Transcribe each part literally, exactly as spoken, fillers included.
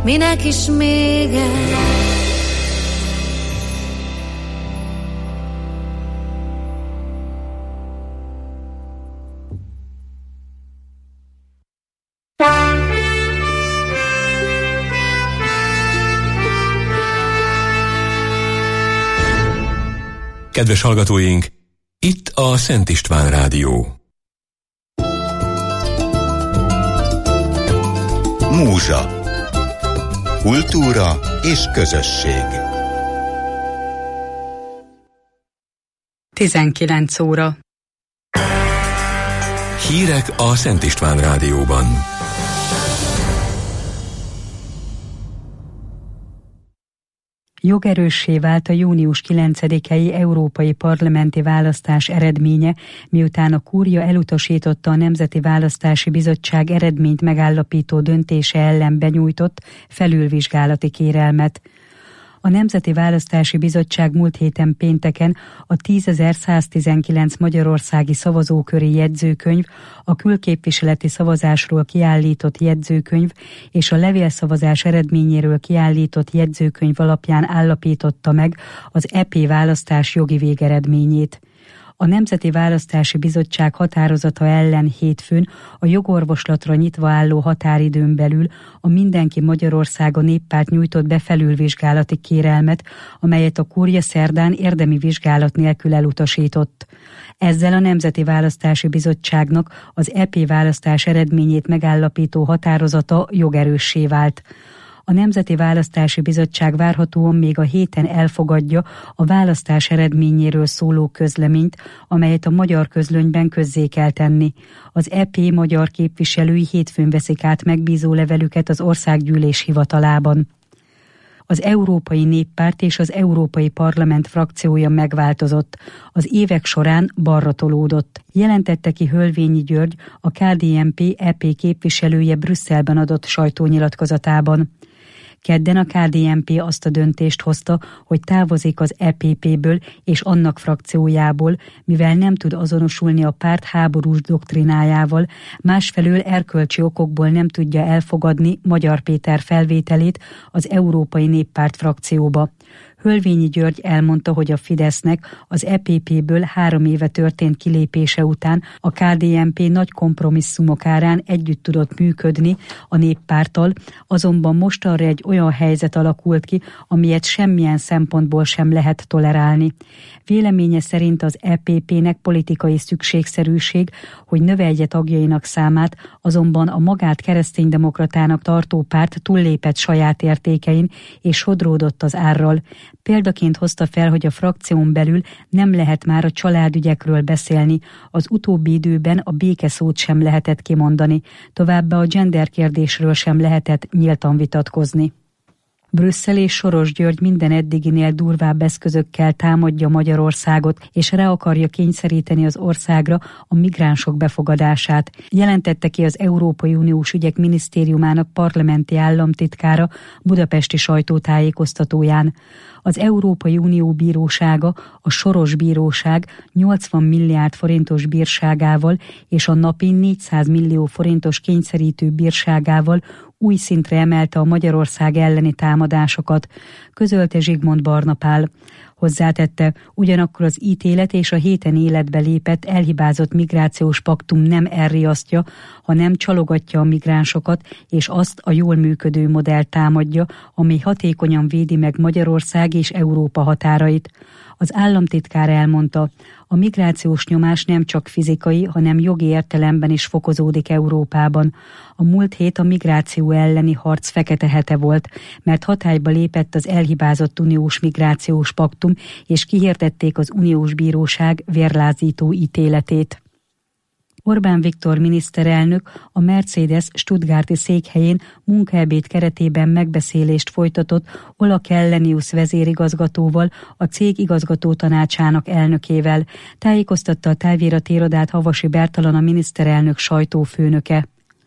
minek is még egy. Kedves hallgatóink, itt a Szent István Rádió. Múzsa. Kultúra és közösség. tizenkilenc óra. Hírek a Szent István Rádióban. Jogerőssé vált a június kilencedikei európai parlamenti választás eredménye, miután a kúria elutasította a Nemzeti Választási Bizottság eredményt megállapító döntése ellen benyújtott felülvizsgálati kérelmet. A Nemzeti Választási Bizottság múlt héten pénteken a tízezer-száztizenkilenc magyarországi szavazóköri jegyzőkönyv, a külképviseleti szavazásról kiállított jegyzőkönyv és a levélszavazás eredményéről kiállított jegyzőkönyv alapján állapította meg az é pé választás jogi végeredményét. A Nemzeti Választási Bizottság határozata ellen hétfőn a jogorvoslatra nyitva álló határidőn belül a Mindenki Magyarországa Néppárt nyújtott be felülvizsgálati kérelmet, amelyet a kúria szerdán érdemi vizsgálat nélkül elutasított. Ezzel a Nemzeti Választási Bizottságnak az é pé választás eredményét megállapító határozata jogerőssé vált. A Nemzeti Választási Bizottság várhatóan még a héten elfogadja a választás eredményéről szóló közleményt, amelyet a Magyar Közlönyben közzé kell tenni. Az é pé magyar képviselői hétfőn veszik át megbízó levelüket az Országgyűlés hivatalában. Az Európai Néppárt és az Európai Parlament frakciója megváltozott. Az évek során balra tolódott. Jelentette ki Hölvényi György, a ká dé en pé é pé képviselője Brüsszelben adott sajtónyilatkozatában. Kedden a ká dé en pé azt a döntést hozta, hogy távozik az é pé pé-ből és annak frakciójából, mivel nem tud azonosulni a párt háborús doktrinájával, másfelől erkölcsi okokból nem tudja elfogadni Magyar Péter felvételét az Európai Néppárt frakcióba. Hölvényi György elmondta, hogy a Fidesznek az é pé pé-ből három éve történt kilépése után a ká dé en pé nagy kompromisszumok árán együtt tudott működni a Néppárttal, azonban mostanra egy olyan helyzet alakult ki, amilyet semmilyen szempontból sem lehet tolerálni. Véleménye szerint az é pé pé-nek politikai szükségszerűség, hogy növelje tagjainak számát, azonban a magát kereszténydemokratának tartó párt túllépett saját értékein és sodródott az árral. Példaként hozta fel, hogy a frakción belül nem lehet már a családügyekről beszélni, az utóbbi időben a békeszót sem lehetett kimondani, továbbá a gender kérdésről sem lehetett nyíltan vitatkozni. Brüsszel és Soros György minden eddiginél durvább eszközökkel támadja Magyarországot, és rá akarja kényszeríteni az országra a migránsok befogadását, jelentette ki az Európai Uniós Ügyek Minisztériumának parlamenti államtitkára budapesti sajtótájékoztatóján. Az Európai Unió bírósága, a Soros Bíróság nyolcvan milliárd forintos bírságával és a napi négyszáz millió forintos kényszerítő bírságával új szintre emelte a Magyarország elleni támadásokat, közölte Zsigmond Barna Pál. Hozzátette, ugyanakkor az ítélet és a héten életbe lépett elhibázott migrációs paktum nem elriasztja, hanem csalogatja a migránsokat, és azt a jól működő modellt támadja, ami hatékonyan védi meg Magyarország és Európa határait. Az államtitkár elmondta, a migrációs nyomás nem csak fizikai, hanem jogi értelemben is fokozódik Európában. A múlt hét a migráció elleni harc fekete hete volt, mert hatályba lépett az elhibázott uniós migrációs paktum, és kihirdették az uniós bíróság vérlázító ítéletét. Orbán Viktor miniszterelnök a Mercedes stuttgarti székhelyén munkaebéd keretében megbeszélést folytatott Ola Källenius vezérigazgatóval, a cég igazgatótanácsának elnökével, tájékoztatta a távirati irodát Havasi Bertalan, a miniszterelnök sajtófőnöke.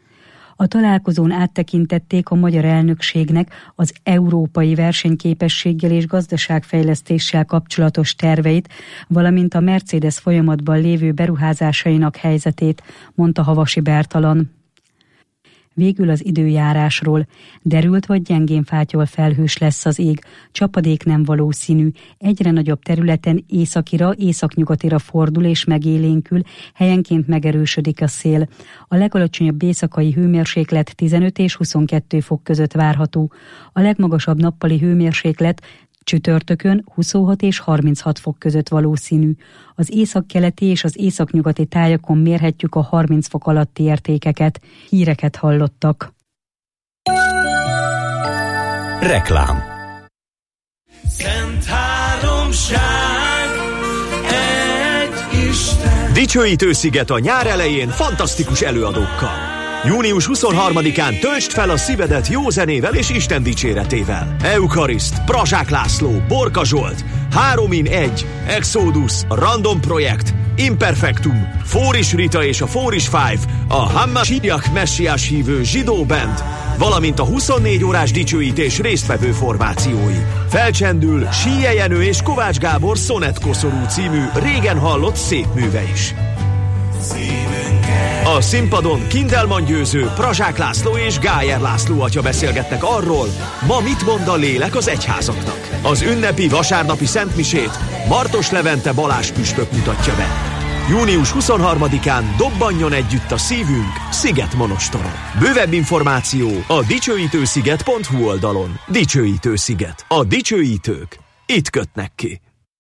A találkozón áttekintették a magyar elnökségnek az európai versenyképességgel és gazdaságfejlesztéssel kapcsolatos terveit, valamint a Mercedes folyamatban lévő beruházásainak helyzetét, mondta Havasi Bertalan. Végül az időjárásról. Derült vagy gyengén fátyol felhős lesz az ég, csapadék nem valószínű, egyre nagyobb területen északira, északnyugatira fordul és megélénkül, helyenként megerősödik a szél. A legalacsonyabb éjszakai hőmérséklet tizenöt és huszonkettő fok között várható. A legmagasabb nappali hőmérséklet csütörtökön huszonhat és harminchat fok között valószínű. Az északkeleti és az északnyugati tájakon mérhetjük a harminc fok alatti értékeket. Híreket hallottak. Reklám. Szent háromság, egy Isten. Dicsőítő sziget a nyár elején fantasztikus előadókkal. június huszonharmadikán töltsd fel a szívedet jó zenével és Isten dicséretével. Euchariszt, Prazsák László, Borka Zsolt, három in egy, Exodus, Random Projekt, Imperfectum, Fóris Rita és a Fóris Five, a Hammasiak messiás hívő zsidó band, valamint a huszonnégy órás dicsőítés résztvevő formációi. Felcsendül Síje Jenő és Kovács Gábor Szonett Koszorú című régen hallott szép műve is. A színpadon Kindelman Győző, Prazsák László és Gájer László atya beszélgetnek arról, ma mit mond a lélek az egyházaknak. Az ünnepi vasárnapi szentmisét Martos Levente Balázs püspök mutatja be. június huszonharmadikán dobbanjon együtt a szívünk Szigetmonostoron. Bővebb információ a dicsőítősziget pont hu oldalon. Dicsőítősziget. A dicsőítők itt kötnek ki.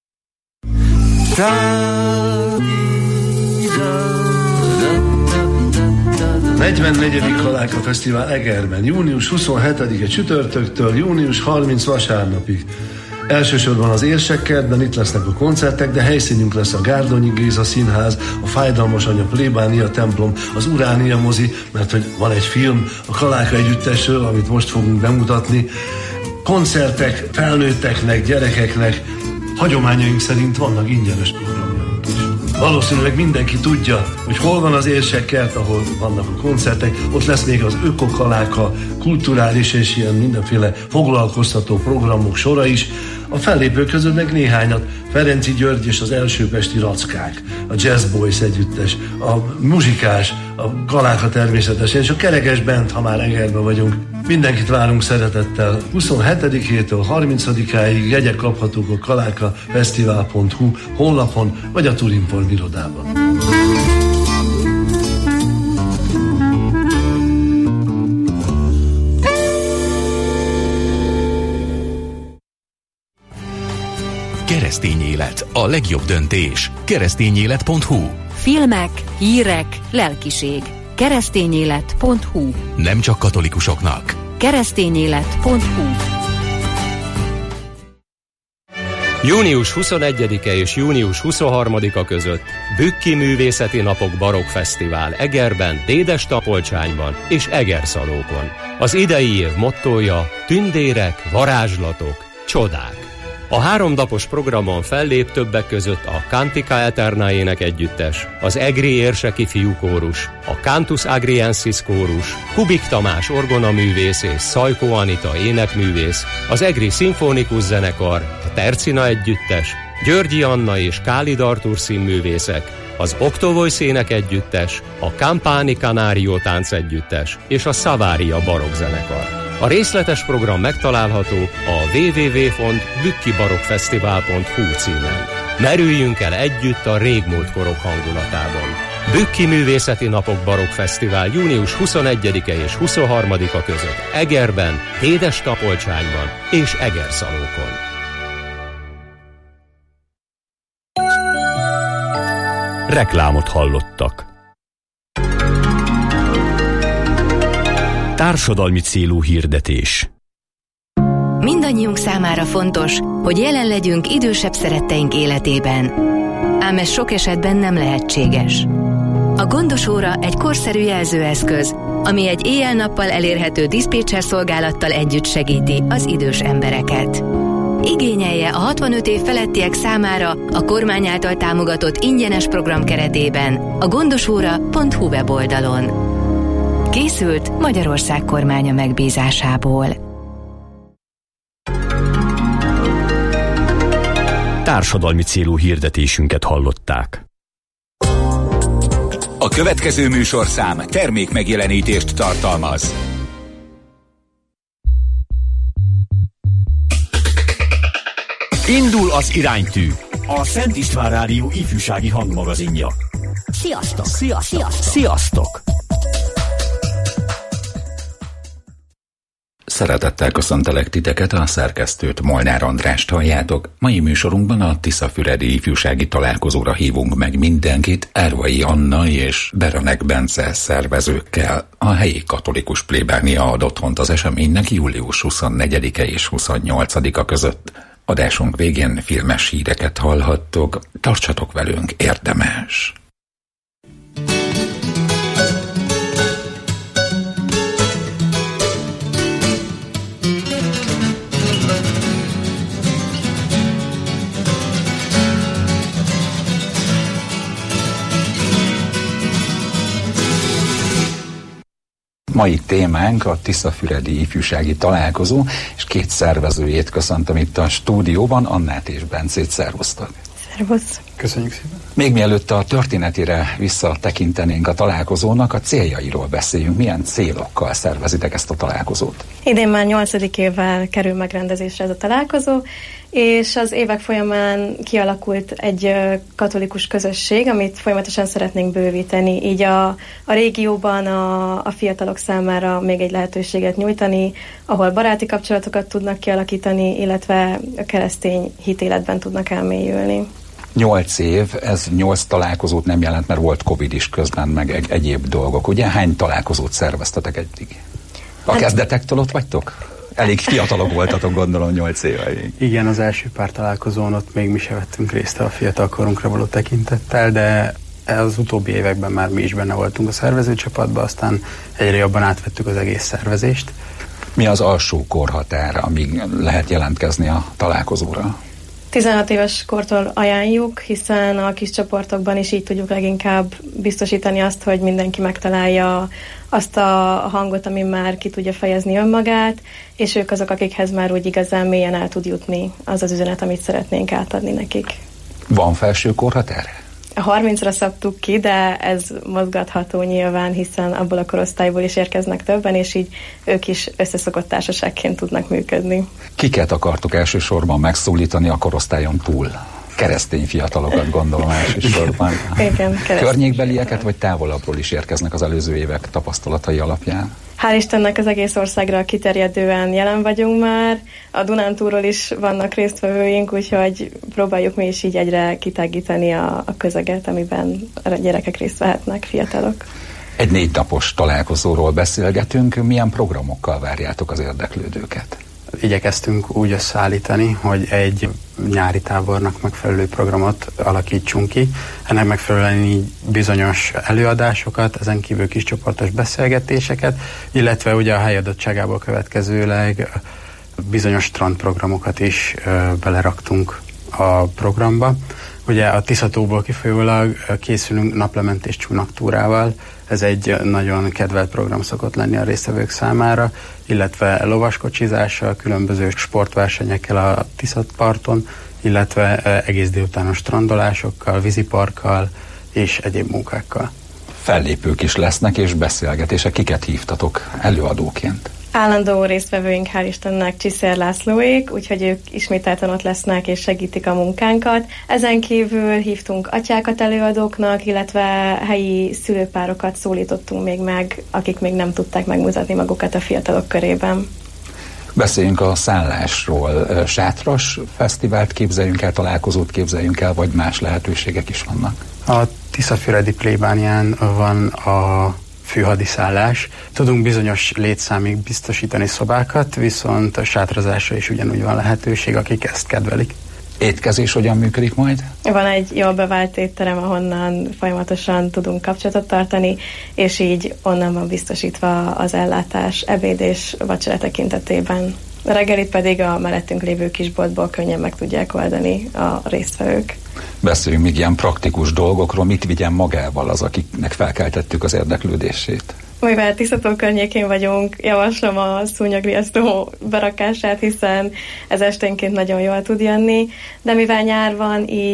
negyvennegyedik Kaláka Fesztivál Egerben, június huszonhetedike csütörtöktől június harmincadika vasárnapig. Elsősorban az Érsekkertben itt lesznek a koncertek, de helyszínünk lesz a Gárdonyi Géza Színház, a Fájdalmas Anya plébánia templom, az Uránia mozi, mert hogy van egy film a Kaláka együttesről, amit most fogunk bemutatni. Koncertek felnőtteknek, gyerekeknek, hagyományaink szerint vannak ingyenes programok is. Valószínűleg mindenki tudja, hogy hol van az Érsekkert, ahol vannak a koncertek, ott lesz még az Ökokaláka, kulturális és ilyen mindenféle foglalkoztató programok sora is. A fellépők közül meg néhányat, Ferenci György és az Elsőpesti Rackák, a Jazz Boys együttes, a Muzsikás, a Kaláka természetesen, és a Kerekes Band, ha már Egerben vagyunk. Mindenkit várunk szeretettel. huszonhetedikétől harmincadikáig jegyek kaphatók a kaláka fesztivál pont hu honlapon, vagy a Turinform irodában. Keresztény élet. A legjobb döntés. keresztényélet pont hu. Filmek, hírek, lelkiség. keresztényélet pont hu. Nem csak katolikusoknak. keresztényélet pont hu. június huszonegyedike és június huszonharmadika között Bükki Művészeti Napok Barokk Fesztivál Egerben, Dédes-Tapolcsányban és Egerszalókon. Az idei év mottója tündérek, varázslatok, csodák. A háromnapos programon fellép többek között a Cantica Eterna énekegyüttes, az Egri Érseki Fiúkórus, a Cantus Agriensis kórus, Kubik Tamás orgonaművész és Szajkó Anita énekművész, az Egri Szimfonikus zenekar, a Tercina együttes, Györgyi Anna és Kálid Artúr színművészek, az Oktovoice énekegyüttes, a Campani Canario táncegyüttes és a Savaria barokkzenekar. A részletes program megtalálható a double-u double-u double-u pont bükki barokk fesztivál pont hu címen. Merüljünk el együtt a régmúlt korok hangulatában. Bükki Művészeti Napok Barokk Fesztivál június huszonegyedike és huszonharmadika között Egerben, Dédes-Tapolcsányban és Egerszalókon. Reklámot hallottak. Társadalmi célú hirdetés. Mindannyiunk számára fontos, hogy jelen legyünk idősebb szeretteink életében. Ám ez sok esetben nem lehetséges. A Gondos óra egy korszerű jelzőeszköz, ami egy éjjel-nappal elérhető diszpécser szolgálattal együtt segíti az idős embereket. Igényelje a hatvanöt év felettiek számára a kormány által támogatott ingyenes program keretében a gondosóra pont hu weboldalon. Készült Magyarország kormánya megbízásából. Társadalmi célú hirdetésünket hallották. A következő műsorszám termék megjelenítést tartalmaz. Indul az iránytű, a Szent István Rádió ifjúsági hangmagazinja. Sziasztok! Sziasztok! Sziasztok! Sziasztok! Szeretettel köszöntelek titeket, a szerkesztőt, Molnár Andrást halljátok. Mai műsorunkban a Tiszafüredi ifjúsági találkozóra hívunk meg mindenkit, Árvai Anna és Beranek Bence szervezőkkel. A helyi katolikus plébánia ad otthont az eseménynek július huszonnegyedike és huszonnyolcadika között. Adásunk végén filmes híreket hallhattok, tartsatok velünk, érdemes! Mai témánk a Tiszafüredi ifjúsági találkozó, és két szervezőjét köszöntöm itt a stúdióban, Annát és Bencét. Szervusztok! Szervusz! Köszönjük szépen! Még mielőtt a történetére visszatekintenénk a találkozónak, a céljairól beszéljünk. Milyen célokkal szervezitek ezt a találkozót? Idén már nyolcadik évvel kerül megrendezésre ez a találkozó, és az évek folyamán kialakult egy katolikus közösség, amit folyamatosan szeretnénk bővíteni, így a, a régióban a, a fiatalok számára még egy lehetőséget nyújtani, ahol baráti kapcsolatokat tudnak kialakítani, illetve a keresztény hitéletben tudnak elmélyülni. Nyolc év, ez nyolc találkozót nem jelent, mert volt Covid is közben, meg egy, egyéb dolgok. Ugye hány találkozót szerveztetek eddig? A hát, kezdetektől ott vagytok? Elég fiatalok voltatok, gondolom, nyolc éveig. Igen, az első pár találkozón ott még mi se vettünk részt a fiatal korunkra való tekintettel, de az utóbbi években már mi is benne voltunk a szervezőcsapatban, aztán egyre jobban átvettük az egész szervezést. Mi az alsó korhatár, amíg lehet jelentkezni a találkozóra? tizenhat éves kortól ajánljuk, hiszen a kis csoportokban is így tudjuk leginkább biztosítani azt, hogy mindenki megtalálja azt a hangot, ami már ki tudja fejezni önmagát, és ők azok, akikhez már úgy igazán mélyen el tud jutni az az üzenet, amit szeretnénk átadni nekik. Van felső korhatár? A harmincra szabtuk ki, de ez mozgatható nyilván, hiszen abból a korosztályból is érkeznek többen, és így ők is összeszokott társaságként tudnak működni. Kiket akartuk elsősorban megszólítani a korosztályon túl? Keresztény fiatalokat, gondolom, elsősorban. Igen, környékbelieket, vagy távolabbról is érkeznek az előző évek tapasztalatai alapján? Hál' Istennek az egész országra kiterjedően jelen vagyunk már. A Dunántúlról is vannak résztvevőink, úgyhogy próbáljuk mi is így egyre kitágítani a, a közeget, amiben a gyerekek részt vehetnek, fiatalok. Egy négy napos találkozóról beszélgetünk. Milyen programokkal várjátok az érdeklődőket? Igyekeztünk úgy összeállítani, hogy egy nyári tábornak megfelelő programot alakítsunk ki. Ennek megfelelően így bizonyos előadásokat, ezen kívül kis csoportos beszélgetéseket, illetve ugye a helyadottságából következőleg bizonyos strandprogramokat is ö, beleraktunk a programba. Ugye a Tiszatóból kifolyólag készülünk naplementés csónaktúrával, ez egy nagyon kedvelt program szokott lenni a résztvevők számára, illetve lovaskocsizással, különböző sportversenyekkel a Tiszatparton, illetve egész délutános strandolásokkal, víziparkkal és egyéb munkákkal. Fellépők is lesznek és beszélgetések. Kiket hívtatok előadóként? Állandó résztvevőink, hál' Istennek, Csiszér Lászlóék, úgyhogy ők ismételten ott lesznek és segítik a munkánkat. Ezen kívül hívtunk atyákat előadóknak, illetve helyi szülőpárokat szólítottunk még meg, akik még nem tudták megmutatni magukat a fiatalok körében. Beszéljünk a szállásról. Sátras fesztivált képzeljünk el, találkozót képzeljünk el, vagy más lehetőségek is vannak? A Tiszafüredi plébánián van a főhadiszállás. Tudunk bizonyos létszámig biztosítani szobákat, viszont a sátrazásra is ugyanúgy van lehetőség, akik ezt kedvelik. Étkezés hogyan működik majd? Van egy jól bevált étterem, ahonnan folyamatosan tudunk kapcsolatot tartani, és így onnan van biztosítva az ellátás ebéd és vacsora tekintetében. A reggelit pedig a mellettünk lévő kisboltból könnyen meg tudják oldani a résztvevők. Beszéljünk még ilyen praktikus dolgokról, mit vigyen magával az, akiknek felkeltettük az érdeklődését. Mivel Tiszató környékén vagyunk, javaslom a szúnyogriasztó berakását, hiszen ez esténként nagyon jól tud jönni, de mivel nyár van, így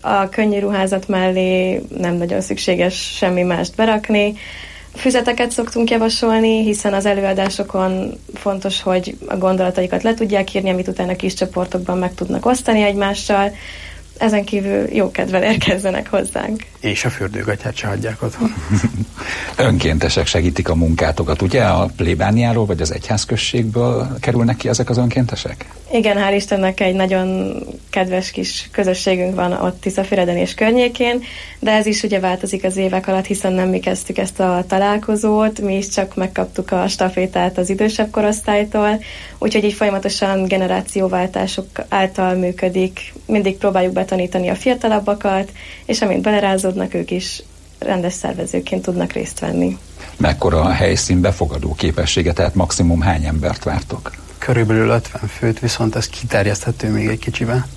A könnyű ruházat mellé nem nagyon szükséges semmi mást berakni. Füzeteket szoktunk javasolni, hiszen az előadásokon fontos, hogy a gondolataikat le tudják írni, amit utána kis csoportokban meg tudnak osztani egymással. Ezen kívül jó kedvel érkezzenek hozzánk. És a fürdőgatyát se hagyják otthon. Önkéntesek segítik a munkátokat, ugye? A plébániáról vagy az egyházközségből kerülnek ki ezek az önkéntesek? Igen, hál' Istennek egy nagyon kedves kis közösségünk van ott Tiszafüreden és környékén, de ez is ugye változik az évek alatt, hiszen nem mi kezdtük ezt a találkozót, mi is csak megkaptuk a stafétát az idősebb korosztálytól, úgyhogy így folyamatosan generációváltások által működik. Mindig próbáljuk betanítani a fiatalabbakat, és amint belerázódnak, ők is rendes szervezőként tudnak részt venni. Mekkora a helyszín befogadó képessége, tehát maximum hány embert vártok? Körülbelül ötven főt, viszont ez kiterjeszthető még egy kicsivel.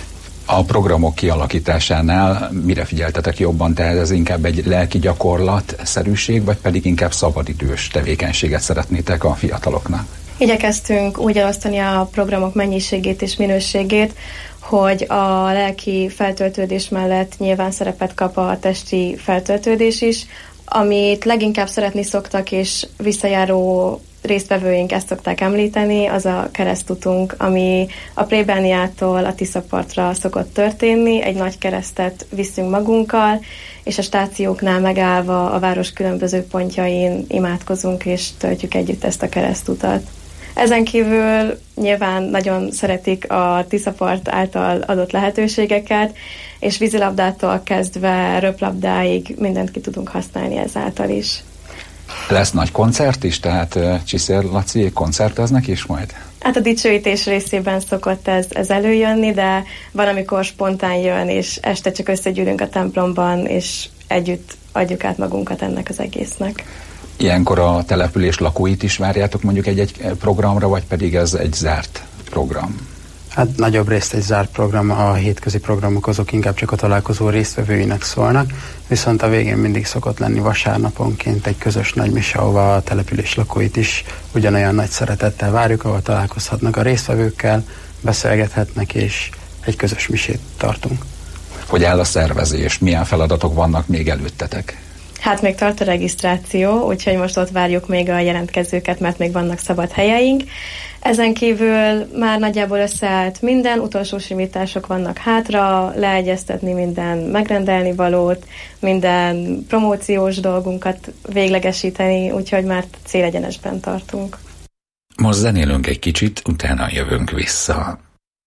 A programok kialakításánál mire figyeltetek jobban? Tehát ez inkább egy lelki gyakorlatszerűség, vagy pedig inkább szabadidős tevékenységet szeretnétek a fiataloknak? Igyekeztünk úgy elosztani a programok mennyiségét és minőségét, hogy a lelki feltöltődés mellett nyilván szerepet kap a testi feltöltődés is, amit leginkább szeretni szoktak, és visszajáró résztvevőink ezt szokták említeni, az a keresztutunk, ami a plébániától a Tiszapartra szokott történni. Egy nagy keresztet viszünk magunkkal, és a stációknál megállva a város különböző pontjain imádkozunk, és töltjük együtt ezt a keresztutat. Ezen kívül nyilván nagyon szeretik a Tiszapart által adott lehetőségeket, és vízilabdától kezdve röplabdáig mindent ki tudunk használni ezáltal is. Lesz nagy koncert is, tehát Csiszér Laci koncerteznek is majd? Hát a dicsőítés részében szokott ez, ez előjönni, de van, amikor spontán jön, és este csak összegyűlünk a templomban, és együtt adjuk át magunkat ennek az egésznek. Ilyenkor a település lakóit is várjátok mondjuk egy-egy programra, vagy pedig ez egy zárt program? Hát nagyobb részt egy zárt program, a hétközi programok azok inkább csak a találkozó résztvevőinek szólnak, viszont a végén mindig szokott lenni vasárnaponként egy közös nagymise, ahova a település lakóit is ugyanolyan nagy szeretettel várjuk, ahol találkozhatnak a résztvevőkkel, beszélgethetnek, és egy közös misét tartunk. Hogy áll a szervezés? Milyen feladatok vannak még előttetek? Hát még tart a regisztráció, úgyhogy most ott várjuk még a jelentkezőket, mert még vannak szabad helyeink. Ezen kívül már nagyjából összeállt minden, utolsó simítások vannak hátra, leegyeztetni minden megrendelni valót, minden promóciós dolgunkat véglegesíteni, úgyhogy már célegyenesben tartunk. Most zenélünk egy kicsit, utána jövünk vissza.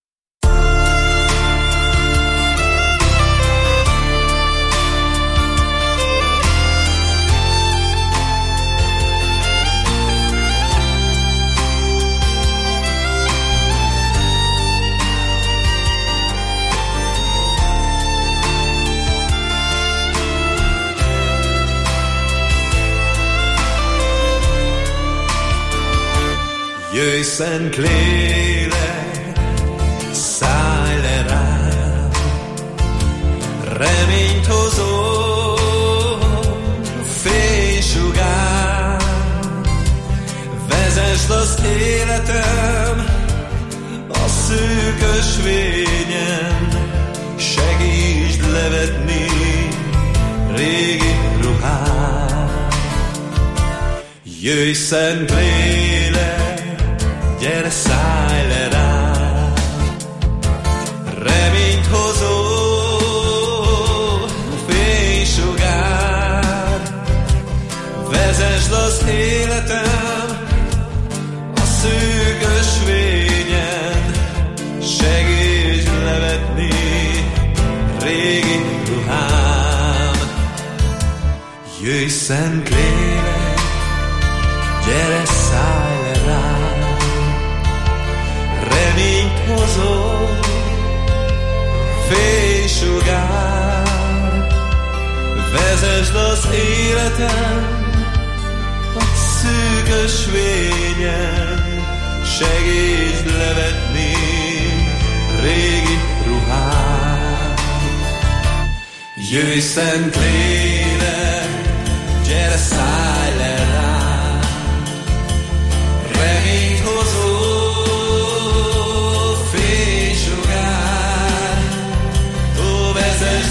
Jöjj, szent lélek, szállj le rám, reményt hozó fénysugár, vezesd az életem a szűk ösvényen, segítsd levetni régi ruhám. Jöjj, szent lélek, gyere, szállj le rám, reményt hozó fénysugár, vezesd az életem a szűk ösvényen, segítsd levetni régi ruhám. Jöjj, szent lélek, gyere, szállj le rám, reményt hozó fénysugár, vezesd az életem a szűk ösvényen, segítsd levetni régi ruhám. Jöjj, szent lélek, gyere, szállj le rám, reményt hozó fénysugár, ó, vezesd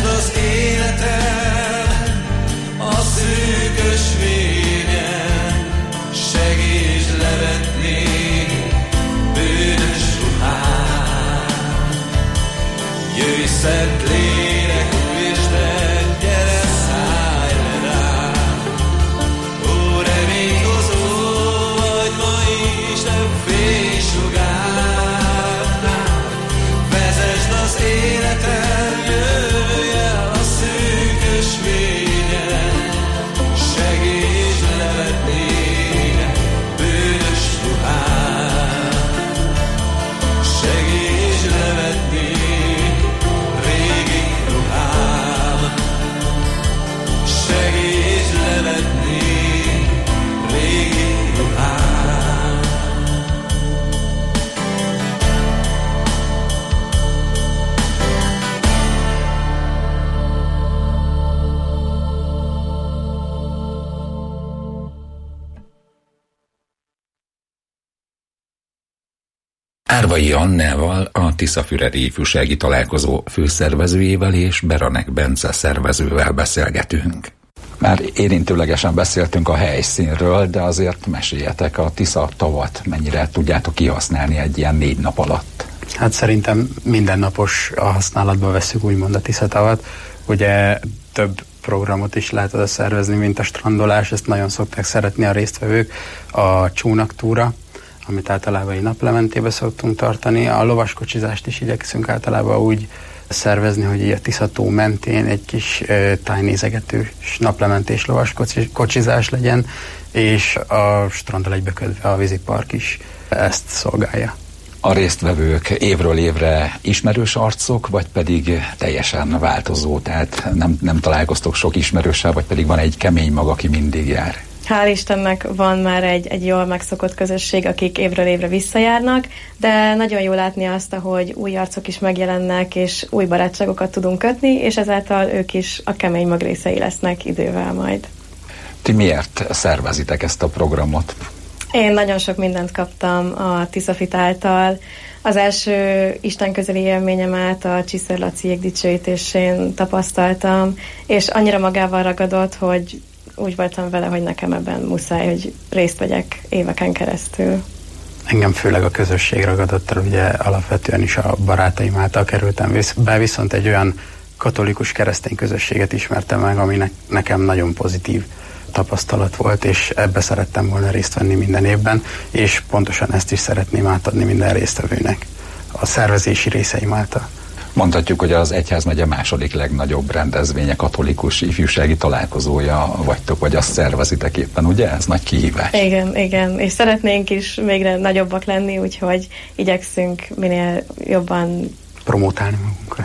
Árvai Annával, a Tiszafüredi Ifjúsági Találkozó főszervezőjével és Beranek Bence szervezővel beszélgetünk. Már érintőlegesen beszéltünk a helyszínről, de azért meséljetek, a Tisza tavat mennyire tudjátok kihasználni egy ilyen négy nap alatt? Hát szerintem mindennapos a használatba veszük úgymond a Tisza tavat. Ugye több programot is lehet oda szervezni, mint a strandolás, ezt nagyon szokták szeretni a résztvevők. A csónaktúra, amit általában egy naplementébe szoktunk tartani. A lovaskocsizást is igyekszünk általában úgy szervezni, hogy a Tisza-tó mentén egy kis e, tájnézegetős naplementés lovaskocsizás legyen, és a stranddal egybekötve a vízipark is ezt szolgálja. A résztvevők évről évre ismerős arcok, vagy pedig teljesen változó, tehát nem, nem találkoztok sok ismerőssel, vagy pedig van egy kemény mag, aki mindig jár? Hál' Istennek van már egy, egy jól megszokott közösség, akik évről évre visszajárnak, de nagyon jó látni azt, hogy új arcok is megjelennek, és új barátságokat tudunk kötni, és ezáltal ők is a kemény mag részei lesznek idővel majd. Ti miért szervezitek ezt a programot? Én nagyon sok mindent kaptam a Tiszafit által. Az első istenközeli élményemet a Csiször Laci jégdicsőítésén tapasztaltam, és annyira magával ragadott, hogy úgy voltam vele, hogy nekem ebben muszáj, hogy részt vegyek éveken keresztül. Engem főleg a közösség ragadott el, ugye alapvetően is a barátaim által kerültem be, viszont egy olyan katolikus keresztény közösséget ismertem meg, ami ne- nekem nagyon pozitív tapasztalat volt, és ebbe szerettem volna részt venni minden évben, és pontosan ezt is szeretném átadni minden résztvevőnek a szervezési részeim által. Mondhatjuk, hogy az egyházmegye második legnagyobb rendezvénye, katolikus ifjúsági találkozója vagytok, vagy azt szervezitek éppen, ugye? Ez nagy kihívás. Igen, igen, és szeretnénk is még nagyobbak lenni, úgyhogy igyekszünk minél jobban promotálni magunkra.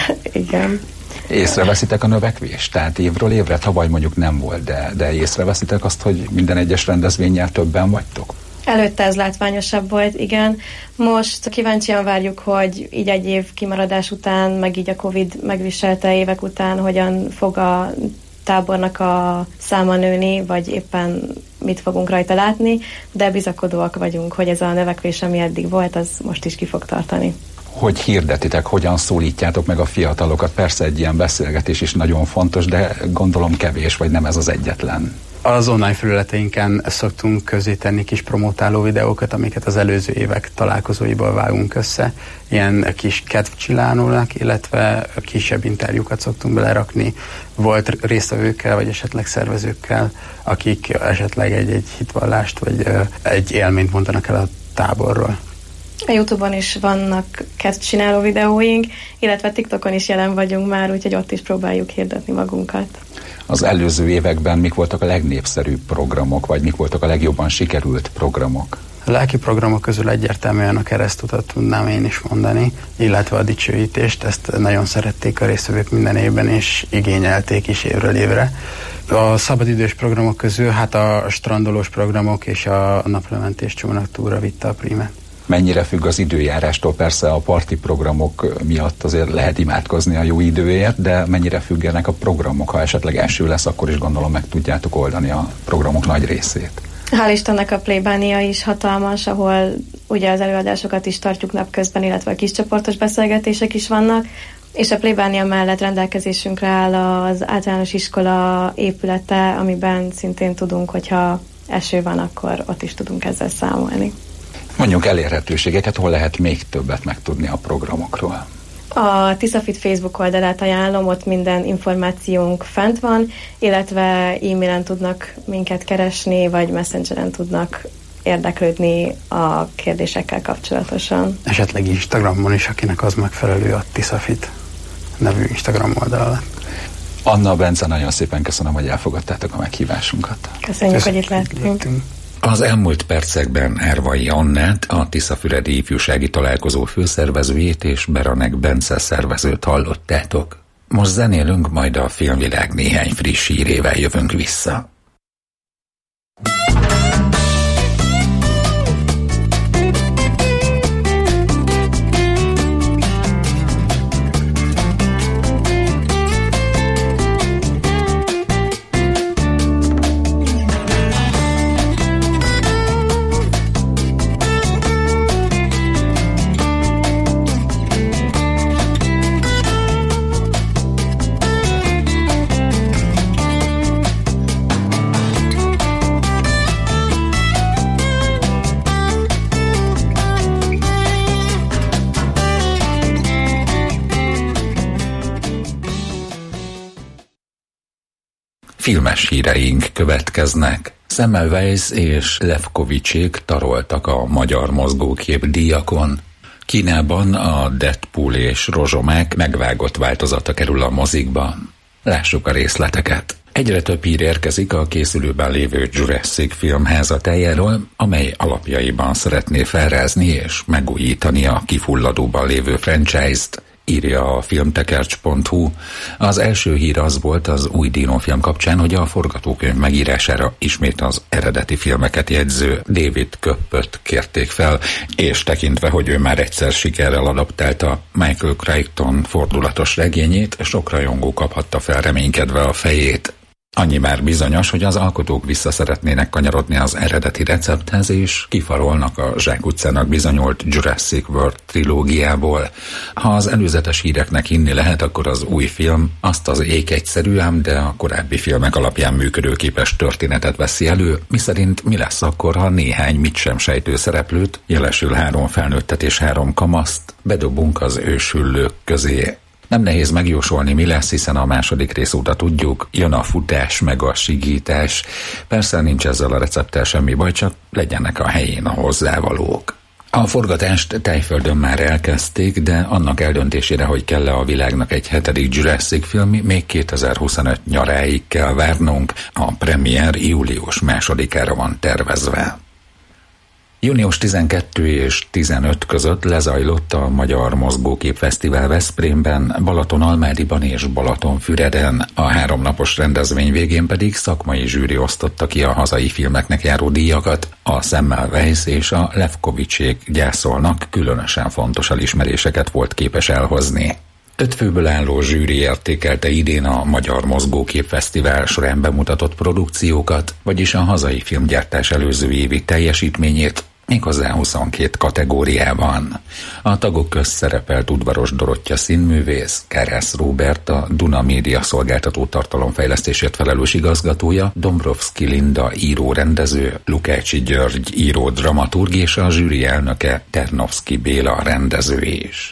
Igen. Észreveszitek a növekvést? Tehát évről évre, tavaly mondjuk nem volt, de, de észreveszitek azt, hogy minden egyes rendezvénnyel többen vagytok? Előtte ez látványosabb volt, igen. Most kíváncsian várjuk, hogy így egy év kimaradás után, meg így a Covid megviselte évek után, hogyan fog a tábornak a száma nőni, vagy éppen mit fogunk rajta látni, de bizakodóak vagyunk, hogy ez a növekvés, ami eddig volt, az most is ki fog tartani. Hogy hirdetitek, hogyan szólítjátok meg a fiatalokat? Persze egy ilyen beszélgetés is nagyon fontos, de gondolom kevés, vagy nem ez az egyetlen. Az online felületeinken szoktunk közzétenni kis promotáló videókat, amiket az előző évek találkozóiból vágunk össze. Ilyen kis kedvcsilánónak, illetve kisebb interjúkat szoktunk belerakni. Volt résztvevőkkel, vagy esetleg szervezőkkel, akik esetleg egy-egy hitvallást, vagy egy élményt mondanak el a táborról. A YouTube-on is vannak kedvcsináló videóink, illetve TikTokon is jelen vagyunk már, úgyhogy ott is próbáljuk hirdetni magunkat. Az előző években mik voltak a legnépszerűbb programok, vagy mik voltak a legjobban sikerült programok? A lelki programok közül egyértelműen a keresztutat tudnám én is mondani, illetve a dicsőítést, ezt nagyon szerették a résztvevők minden évben, és igényelték is évről évre. A szabadidős programok közül hát a strandolós programok és a naplementés csónaktúra vitte a prímet. Mennyire függ az időjárástól? Persze a parti programok miatt azért lehet imádkozni a jó időért, de mennyire függenek a programok? Ha esetleg eső lesz, akkor is gondolom meg tudjátok oldani a programok nagy részét. Hál' Istennek a plébánia is hatalmas, ahol ugye az előadásokat is tartjuk napközben, illetve a kiscsoportos beszélgetések is vannak, és a plébánia mellett rendelkezésünkre áll az általános iskola épülete, amiben szintén tudunk, hogyha eső van, akkor ott is tudunk ezzel számolni. Mondjuk elérhetőségeket, hol lehet még többet megtudni a programokról? A Tiszafit Facebook oldalát ajánlom, ott minden információnk fent van, illetve e-mailen tudnak minket keresni, vagy messengeren tudnak érdeklődni a kérdésekkel kapcsolatosan. Esetleg Instagramon is, akinek az megfelelő, a Tiszafit nevű Instagram oldal alatt. Anna, Bence, nagyon szépen köszönöm, hogy elfogadtátok a meghívásunkat. Köszönjük, Köszönjük hogy itt lehetünk. Az elmúlt percekben Árvai Annát, a Tiszafüredi Ifjúsági Találkozó főszervezőjét és Beranek Bence szervezőt hallottátok. Most zenélünk, majd a filmvilág néhány friss hírével jövünk vissza. Filmes híreink következnek. Semmelweis és Lefkovicsék taroltak a magyar mozgókép díjakon. Kínában a Deadpool és Rozsomák megvágott változata kerül a mozikba. Lássuk a részleteket. Egyre több hír érkezik a készülőben lévő Jurassic film házatájáról, amely alapjaiban szeretné felrázni és megújítani a kifulladóban lévő franchise-t, írja a filmtekercs pont hu. Az első hír az volt az új dinófilm kapcsán, hogy a forgatókönyv megírására ismét az eredeti filmeket jegyző David Köppöt kérték fel, és tekintve, hogy ő már egyszer sikerrel adaptálta Michael Crichton fordulatos regényét, sok rajongó kaphatta fel reménykedve a fejét. Annyi már bizonyos, hogy az alkotók vissza szeretnének kanyarodni az eredeti recepthez, és kifarolnak a zsákutcának bizonyult Jurassic World trilógiából. Ha az előzetes híreknek hinni lehet, akkor az új film azt az ék egyszerű, ám de a korábbi filmek alapján működőképes történetet veszi elő, miszerint mi lesz akkor, ha néhány mit sem sejtő szereplőt, jelesül három felnőttet és három kamaszt, bedobunk az ősüllők közé. Nem nehéz megjósolni, mi lesz, hiszen a második rész óta tudjuk, jön a futás, meg a sigítás. Persze nincs ezzel a recepttel semmi baj, csak legyenek a helyén a hozzávalók. A forgatást Tájföldön már elkezdték, de annak eldöntésére, hogy kell-e a világnak egy hetedik Jurassic film, még kétezer-huszonöt nyaráig kell várnunk, a premier július másodikára van tervezve. június tizenkettő és tizenöt között lezajlott a Magyar Mozgókép Fesztivál Veszprémben, Balatonalmádiban és Balatonfüreden. A háromnapos rendezvény végén pedig szakmai zsűri osztotta ki a hazai filmeknek járó díjakat. A Semmelweis és a Lefkovicsék gyászolnak különösen fontos elismeréseket volt képes elhozni. Öt főből álló zsűri értékelte idén a Magyar Mozgókép Fesztivál során bemutatott produkciókat, vagyis a hazai filmgyártás előző évi teljesítményét, méghozzá huszonkét kategóriában. A tagok közt szerepelt Udvaros Dorottya színművész, Kárász Róbert, a Duna Média szolgáltató tartalomfejlesztésért felelős igazgatója, Dombrovszki Linda író-rendező, Lukácsi György író-dramaturg és a zsűri elnöke Ternovszki Béla rendező is.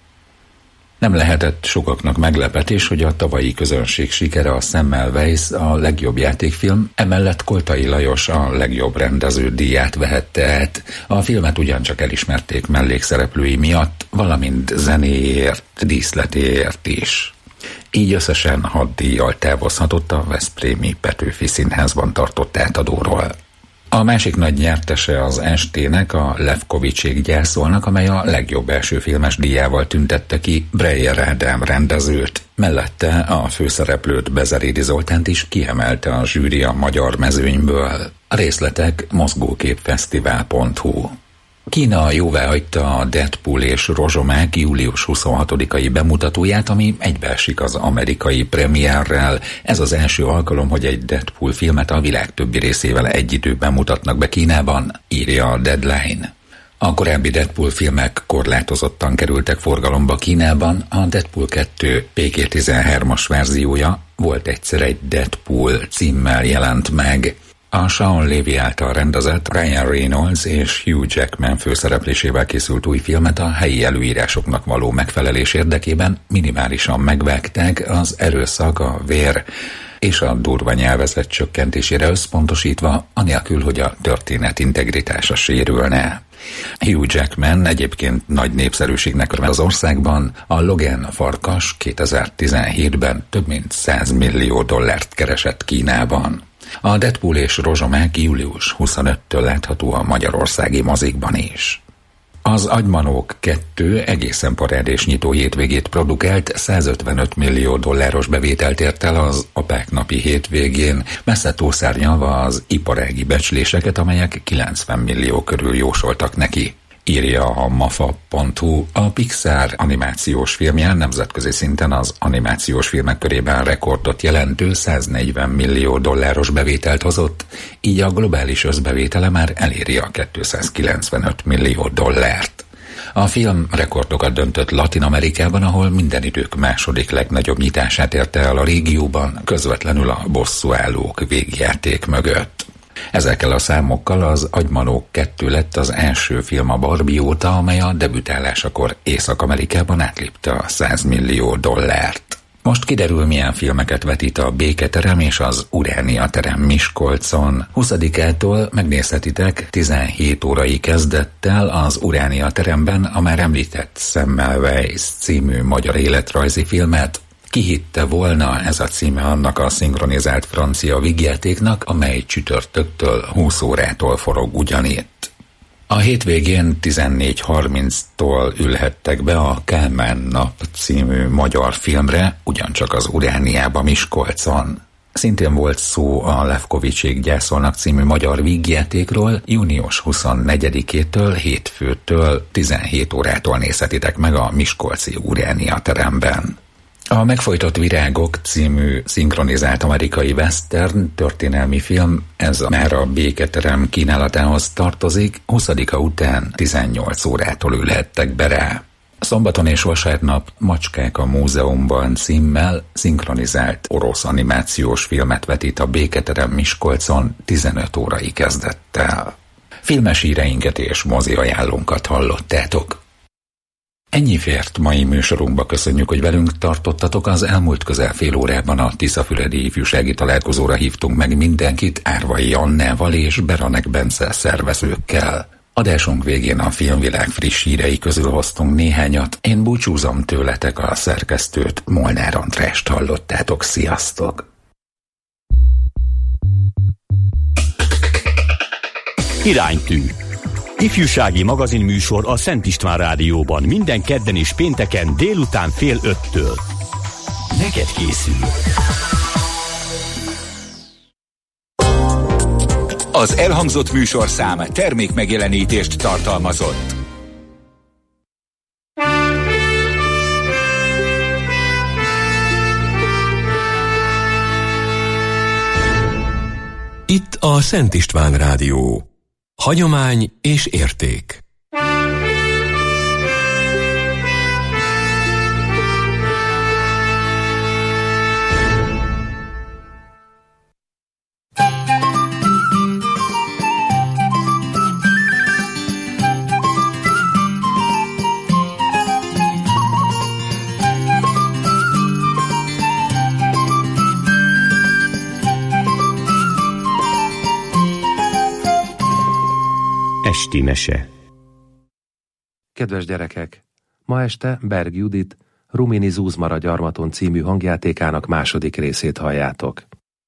Nem lehetett sokaknak meglepetés, hogy a tavalyi közönség sikere a Semmelweis a legjobb játékfilm, emellett Koltai Lajos a legjobb rendező díját vehette át. A filmet ugyancsak elismerték mellékszereplői miatt, valamint zenéért, díszletéért is. Így összesen hat díjjal távozhatott a veszprémi Petőfi Színházban tartott átadóról. A másik nagy nyertese az estének a Lefkovicsék gyászolnak, amely a legjobb első filmes díjával tüntette ki Breyer Ádám rendezőt. Mellette a főszereplőt, Bezerédi Zoltánt is kiemelte a zsűri a magyar mezőnyből. A részletek mozgóképfesztivál pont hu. Kína jóváhagyta a Deadpool és Rozsomák július huszonhatodikai bemutatóját, ami egybeesik az amerikai premierrel. Ez az első alkalom, hogy egy Deadpool filmet a világ többi részével egy időben mutatnak be Kínában, írja a Deadline. A korábbi Deadpool filmek korlátozottan kerültek forgalomba Kínában, a Deadpool kettő pé gé tizenhármas verziója Volt egyszer egy Deadpool címmel jelent meg. A Sean Levy által rendezett Ryan Reynolds és Hugh Jackman főszereplésével készült új filmet a helyi előírásoknak való megfelelés érdekében minimálisan megvágták, az erőszak, a vér és a durva nyelvezet csökkentésére összpontosítva, anélkül, hogy a történet integritása sérülne. Hugh Jackman egyébként nagy népszerűségnek örvend az országban, a Logan farkas kétezer-tizenhétben több mint száz millió dollárt keresett Kínában. A Deadpool és Rozsomák július huszonötödikétől látható a magyarországi mozikban is. Az Agymanók kettő egészen parádés nyitó hétvégét produkált, százötvenöt millió dolláros bevételt ért el az Apák napi hétvégén, messze túlszárnyalva az iparági becsléseket, amelyek kilencven millió körül jósoltak neki. Írja a mafa pont hu, a Pixar animációs filmje nemzetközi szinten az animációs filmek körében rekordot jelentő száznegyven millió dolláros bevételt hozott, így a globális összbevétele már eléri a kétszázkilencvenöt millió dollárt. A film rekordokat döntött Latin Amerikában, ahol minden idők második legnagyobb nyitását érte el a régióban, közvetlenül a Bosszúállók végjáték mögött. Ezekkel a számokkal az Agymanók kettő lett az első film a Barbie óta, amely a debütálásakor Észak-Amerikában átlépte a száz millió dollárt. Most kiderül, milyen filmeket vetít a Béketerem és az Uránia terem Miskolcon. huszadikától megnézhetitek tizenhét órai kezdettel az Uránia teremben a már említett Semmelweis című magyar életrajzi filmet. Ki hitte volna, ez a címe annak a szinkronizált francia vígjátéknak, amely csütörtöktől húsz órától forog ugyanitt. A hétvégén tizennégy harminctól ülhettek be a Kálmán nap című magyar filmre, ugyancsak az Urániába Miskolcon. Szintén volt szó a Lefkovicsék gyászolnak című magyar vígjátékról, június huszonnegyedikétől hétfőtől tizenhét órától nézhetitek meg a miskolci Uránia teremben. A Megfojtott virágok című szinkronizált amerikai western történelmi film, ez már a Béketerem kínálatához tartozik, huszadika után tizennyolc órától ülhettek be rá. Szombaton és vasárnap Macskák a múzeumban címmel szinkronizált orosz animációs filmet vetít a Béketerem Miskolcon tizenöt órai kezdettel. Filmes híreinket és mozi ajánlónkat hallottátok. Ennyi fért mai műsorunkba, köszönjük, hogy velünk tartottatok. Az elmúlt közel fél órában a Tiszafüredi ifjúsági találkozóra hívtunk meg mindenkit Árvai Annával és Beranek Bence szervezőkkel. Adásunk végén a filmvilág friss hírei közül hoztunk néhányat. Én búcsúzom tőletek, a szerkesztőt, Molnár Andrást hallottátok. Sziasztok! Iránytű. Ifjúsági magazinműsor a Szent István Rádióban minden kedden és pénteken délután fél öttől. Neked készül. Az elhangzott műsorszám termékmegjelenítést tartalmazott. Itt a Szent István Rádió. Hagyomány és érték. Esti mese. Kedves gyerekek! Ma este Berg Judit Rumini Zúzmara gyarmaton című hangjátékának második részét halljátok.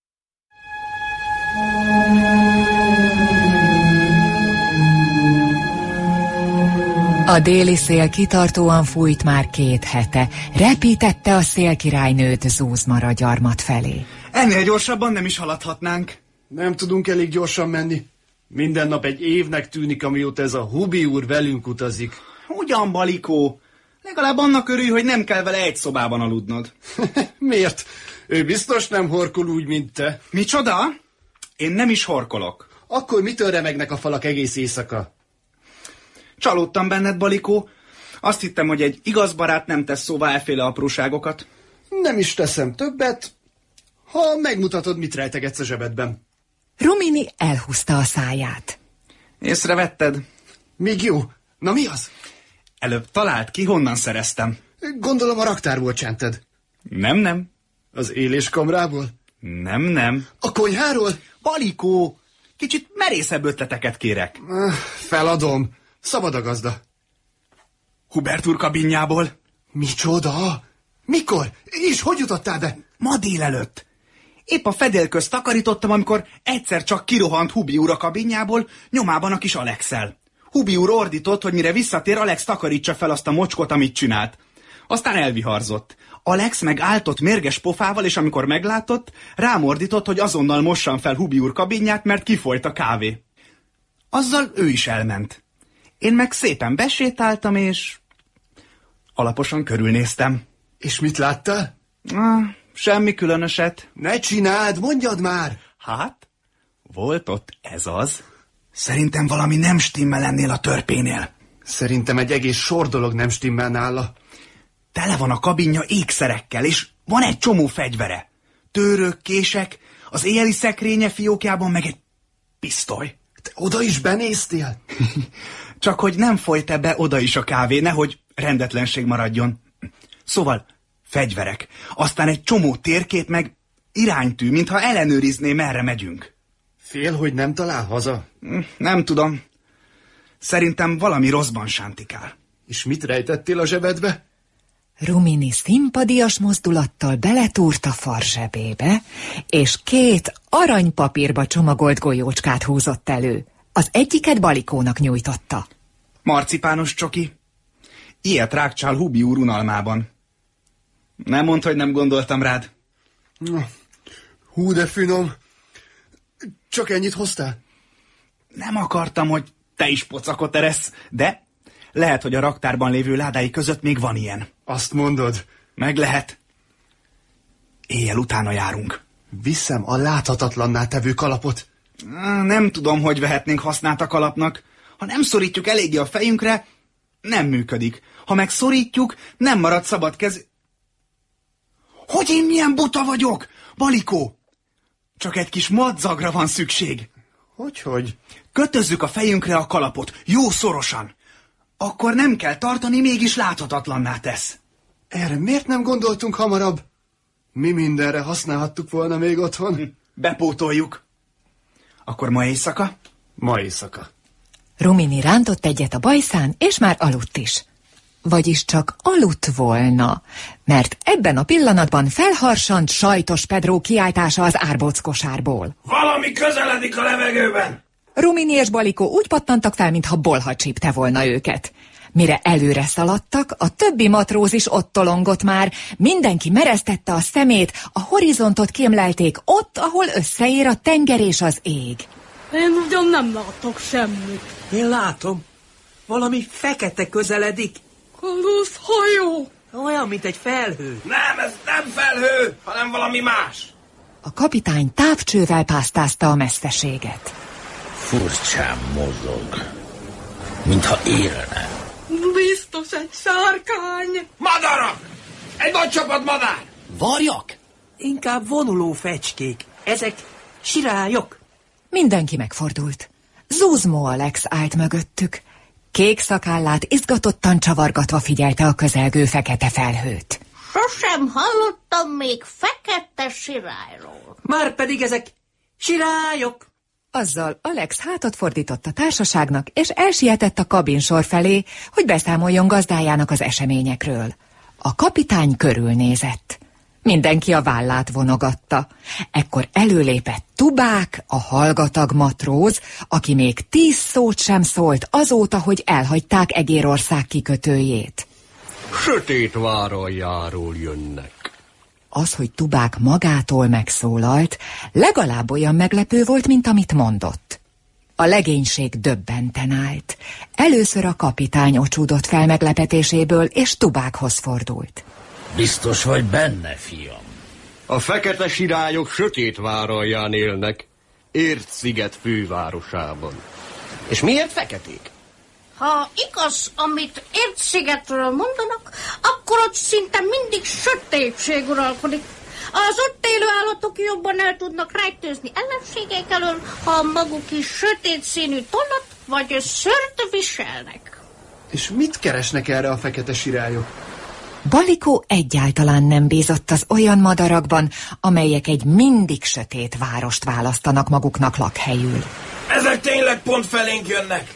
A déli szél kitartóan fújt már két hete. Repítette a szélkirálynőt Zúzmara gyarmat felé. Ennél gyorsabban nem is haladhatnánk. Nem tudunk elég gyorsan menni. Minden nap egy évnek tűnik, amióta ez a Hubi úr velünk utazik. Ugyan, Balikó. Legalább annak örülj, hogy nem kell vele egy szobában aludnod. Miért? Ő biztos nem horkol úgy, mint te. Micsoda? Én nem is horkolok. Akkor mitől remegnek a falak egész éjszaka? Csalódtam benned, Balikó. Azt hittem, hogy egy igaz barát nem tesz szóvá elféle apróságokat. Nem is teszem többet, ha megmutatod, mit rejtegetsz a zsebedben. Rumini elhúzta a száját. Észrevetted? Még jó. Na mi az? Előbb talált ki, honnan szereztem. Gondolom a raktárból csented. Nem, nem. Az éléskamrából? Nem, nem. A konyháról? Balikó, kicsit merészebb ötleteket kérek. Feladom. Szabad a gazda. Hubert úr kabinjából. Micsoda? Mikor? És hogy jutottál be? Ma délelőtt. Épp a fedél közt takarítottam, amikor egyszer csak kirohant Hubi úr a kabinjából, nyomában a kis Alexszel. Hubi úr ordított, hogy mire visszatér, Alex takarítsa fel azt a mocskot, amit csinált. Aztán elviharzott. Alex meg áltott mérges pofával, és amikor meglátott, rám ordított, hogy azonnal mossam fel Hubi úr kabinját, mert kifolyt a kávé. Azzal ő is elment. Én meg szépen besétáltam, és alaposan körülnéztem. És mit láttál? Ah, semmi különöset. Ne csináld, mondjad már! Hát, volt ott ez az. Szerintem valami nem stimmel ennél a törpénél. Szerintem egy egész sor dolog nem stimmel nála. Tele van a kabinja ékszerekkel, és van egy csomó fegyvere. Tőrök, kések, az éjjeli szekrénye fiókjában meg egy pisztoly. Te oda is benéztél? Csak hogy nem folyt-e be oda is a kávé, nehogy rendetlenség maradjon. Szóval fegyverek, aztán egy csomó térkép, meg iránytű, mintha ellenőrizné, merre megyünk. Fél, hogy nem talál haza? Nem tudom. Szerintem valami rosszban sántikál. És mit rejtettél a zsebedbe? Rumini szimpadias mozdulattal beletúrt a farzsebébe, és két aranypapírba csomagolt golyócskát húzott elő. Az egyiket Balikónak nyújtotta. Marcipános csoki. Ilyet rágcsál Hubi úr unalmában. Nem mondd, hogy nem gondoltam rád. Hú, de finom. Csak ennyit hoztál? Nem akartam, hogy te is pocakot eresz, de lehet, hogy a raktárban lévő ládái között még van ilyen. Azt mondod? Meg lehet. Éjjel utána járunk. Viszem a láthatatlanná tevő kalapot. Nem tudom, hogy vehetnénk hasznát a kalapnak. Ha nem szorítjuk eléggé a fejünkre, nem működik. Ha meg szorítjuk, nem marad szabad kez... Hogy én milyen buta vagyok? Balikó! Csak egy kis madzagra van szükség. Hogyhogy? Kötözzük a fejünkre a kalapot, jó szorosan. Akkor nem kell tartani, mégis láthatatlanná tesz. Erre miért nem gondoltunk hamarabb? Mi mindenre használhattuk volna még otthon? Bepótoljuk. Akkor ma éjszaka? Ma éjszaka. Rumini rántott egyet a bajszán, és már aludt is. Vagyis csak aludt volna, mert ebben a pillanatban felharsant Sajtos Pedró kiáltása az árbóckosárból. Valami közeledik a levegőben! Rumini és Balikó úgy pattantak fel, mintha bolha csípte volna őket. Mire előre szaladtak, a többi matróz is ott tolongott már, mindenki meresztette a szemét, a horizontot kémlelték ott, ahol összeér a tenger és az ég. Én ugyan nem látok semmit. Én látom. Valami fekete közeledik. Kalusz hajó. Olyan, mint egy felhő. Nem, ez nem felhő, hanem valami más. A kapitány távcsővel pásztázta a meszteséget. Furcsán mozog, mintha élne. Biztos egy sárkány. Madarak! Egy nagy csapat madár! Varjak? Inkább vonuló fecskék. Ezek sirályok. Mindenki megfordult. Zuzmó Alex állt mögöttük. Kék szakállát izgatottan csavargatva figyelte a közelgő fekete felhőt. Sosem hallottam még fekete sirályról. Márpedig ezek sirályok. Azzal Alex hátat fordított a társaságnak, és elsietett a kabinsor felé, hogy beszámoljon gazdájának az eseményekről. A kapitány körülnézett. Mindenki a vállát vonogatta. Ekkor előlépett Tubák, a hallgatag matróz, aki még tíz szót sem szólt azóta, hogy elhagyták Egérország kikötőjét. Sötétváraljáról jönnek. Az, hogy Tubák magától megszólalt, legalább olyan meglepő volt, mint amit mondott. A legénység döbbenten állt. Először a kapitány ocsúdott fel meglepetéséből, és Tubákhoz fordult. Biztos vagy benne, fiam? A fekete sirályok Sötétváralján élnek, Érd-sziget fővárosában. És miért feketék? Ha igaz, amit Érd-szigetről mondanak, akkor ott szinte mindig sötétség uralkodik. Az ott élő állatok jobban el tudnak rejtőzni ellenségek elől, ha maguk is sötét színű tollat vagy szőrt viselnek. És mit keresnek erre a fekete sirályok? Balikó egyáltalán nem bízott az olyan madarakban, amelyek egy mindig sötét várost választanak maguknak lakhelyül. Ezek tényleg pont felénk jönnek.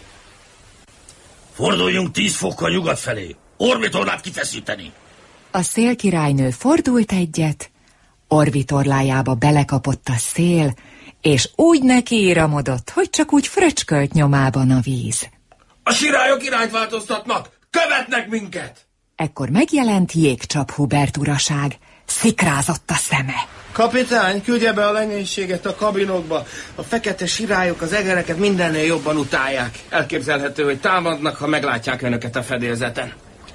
Forduljunk tíz fokkal nyugat felé. Orbitorlát kifeszíteni. A szélkirálynő fordult egyet, orbitorlájába belekapott a szél, és úgy nekiíramodott, hogy csak úgy fröcskölt nyomában a víz. A sirályok irányt változtatnak, követnek minket. Ekkor megjelent Jégcsap Hubert uraság. Szikrázott a szeme. Kapitány, küldje be a legénységet a kabinokba. A fekete sirályok az egereket mindennél jobban utálják. Elképzelhető, hogy támadnak, ha meglátják önöket a fedélzeten.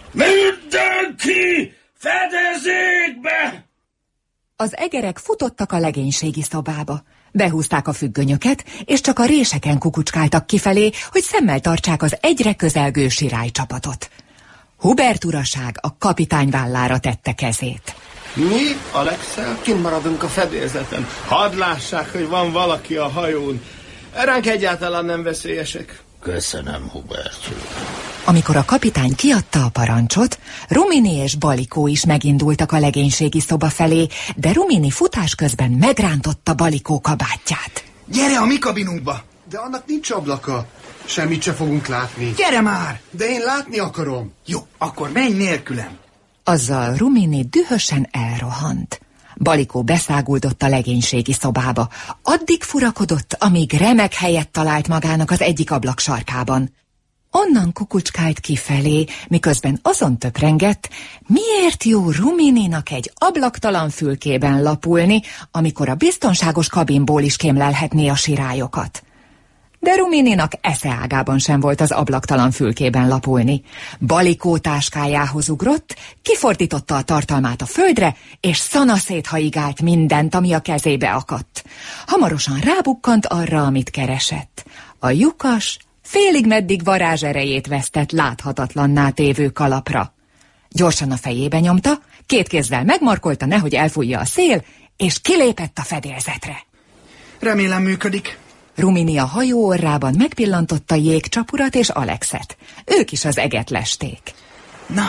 Mindenki! Fedezékbe! Az egerek futottak a legénységi szobába. Behúzták a függönyöket, és csak a réseken kukucskáltak kifelé, hogy szemmel tartsák az egyre közelgő sirálycsapatot. Hubert uraság a kapitány vállára tette kezét. Mi, Alexel, kint maradunk a fedélzeten. Hadd lássák, hogy van valaki a hajón. Ránk egyáltalán nem veszélyesek. Köszönöm, Hubert. Amikor a kapitány kiadta a parancsot, Rumini és Balikó is megindultak a legénységi szoba felé, de Rumini futás közben megrántotta Balikó kabátját. Gyere a mi kabinunkba! De annak nincs ablaka. Semmit se fogunk látni. Gyere már! De én látni akarom. Jó, akkor menj nélkülem. Azzal Rumini dühösen elrohant. Balikó beszáguldott a legénységi szobába. Addig furakodott, amíg remek helyet talált magának az egyik ablak sarkában. Onnan kukucskált kifelé, miközben azon töprengett, miért jó Rumininak egy ablaktalan fülkében lapulni, amikor a biztonságos kabinból is kémlelhetné a sirályokat. De Rumininak esze-ágában sem volt az ablaktalan fülkében lapulni. Balikó táskájához ugrott, kifordította a tartalmát a földre, és szanaszét haigált mindent, ami a kezébe akadt. Hamarosan rábukkant arra, amit keresett. A lyukas, félig meddig varázserejét vesztett láthatatlanná tévő kalapra. Gyorsan a fejébe nyomta, két kézzel megmarkolta, nehogy elfújja a szél, és kilépett a fedélzetre. Remélem működik. Rumini a hajó orrában megpillantotta Jégcsapurat és Alexet. Ők is az eget lesték. Na,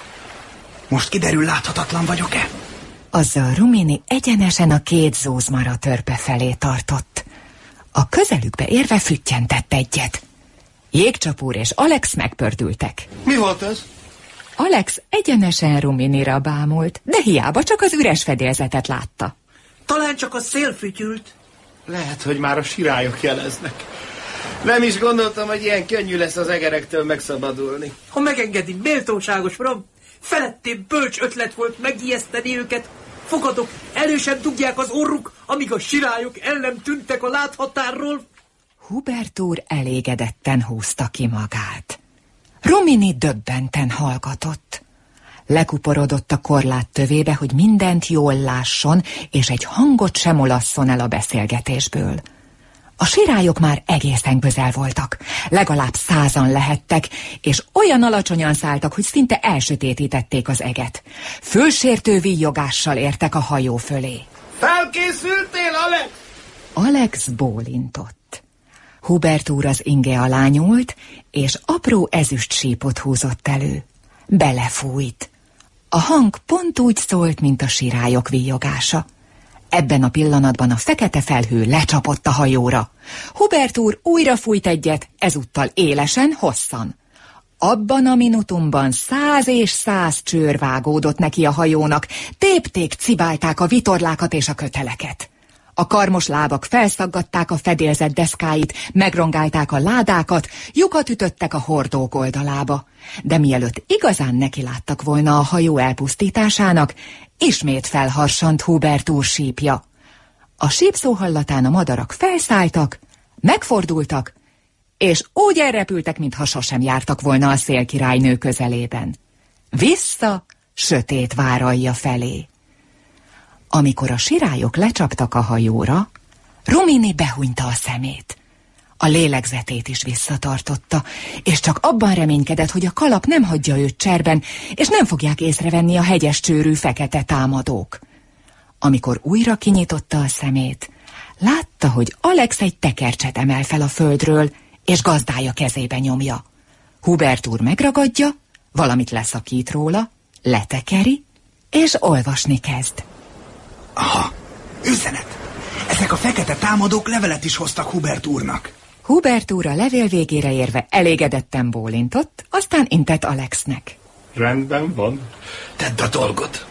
most kiderül, láthatatlan vagyok-e? Azzal Rumini egyenesen a két zúzmara törpe felé tartott. A közelükbe érve füttyentett egyet. Jégcsapúr és Alex megpördültek. Mi volt ez? Alex egyenesen Ruminira bámult, de hiába csak az üres fedélzetet látta. Talán csak a szél fütyült. Lehet, hogy már a sirályok jeleznek. Nem is gondoltam, hogy ilyen könnyű lesz az egerektől megszabadulni. Ha megengedi, méltóságos uram, felettébb bölcs ötlet volt megijeszteni őket. Fogadok, elősen dugják az orruk, amíg a sirályok el nem tűntek a láthatárról. Hubert úr elégedetten húzta ki magát. Rumini döbbenten hallgatott. Lekuporodott a korlát tövébe, hogy mindent jól lásson, és egy hangot sem olasszon el a beszélgetésből. A sirályok már egészen közel voltak, legalább százan lehettek, és olyan alacsonyan szálltak, hogy szinte elsötétítették az eget. Fölsértő víjogással értek a hajó fölé. Felkészültél, Alex? Alex bólintott. Hubert úr az inge alá nyúlt, és apró ezüst sípot húzott elő. Belefújt. A hang pont úgy szólt, mint a sirályok víjogása. Ebben a pillanatban a fekete felhő lecsapott a hajóra. Hubert úr újra fújt egyet, ezúttal élesen, hosszan. Abban a minutumban száz és száz csőr vágódott neki a hajónak, tépték, cibálták a vitorlákat és a köteleket. A karmos lábak felszaggatták a fedélzet deszkáit, megrongálták a ládákat, lyukat ütöttek a hordók oldalába. De mielőtt igazán nekiláttak volna a hajó elpusztításának, ismét felharsant Hubert úr sípja. A sípszó hallatán a madarak felszálltak, megfordultak, és úgy elrepültek, mintha sosem jártak volna a szélkirálynő közelében. Vissza sötét váralja felé. Amikor a sirályok lecsaptak a hajóra, Rumini behúnyta a szemét. A lélegzetét is visszatartotta, és csak abban reménykedett, hogy a kalap nem hagyja őt cserben, és nem fogják észrevenni a hegyes csőrű fekete támadók. Amikor újra kinyitotta a szemét, látta, hogy Alex egy tekercset emel fel a földről, és gazdája kezébe nyomja. Hubert úr megragadja, valamit leszakít róla, letekeri, és olvasni kezd. Aha, üzenet! Ezek a fekete támadók levelet is hoztak Hubert úrnak. Hubert úr a levél végére érve elégedetten bólintott, aztán intett Alexnek. Rendben van. Tedd a dolgot.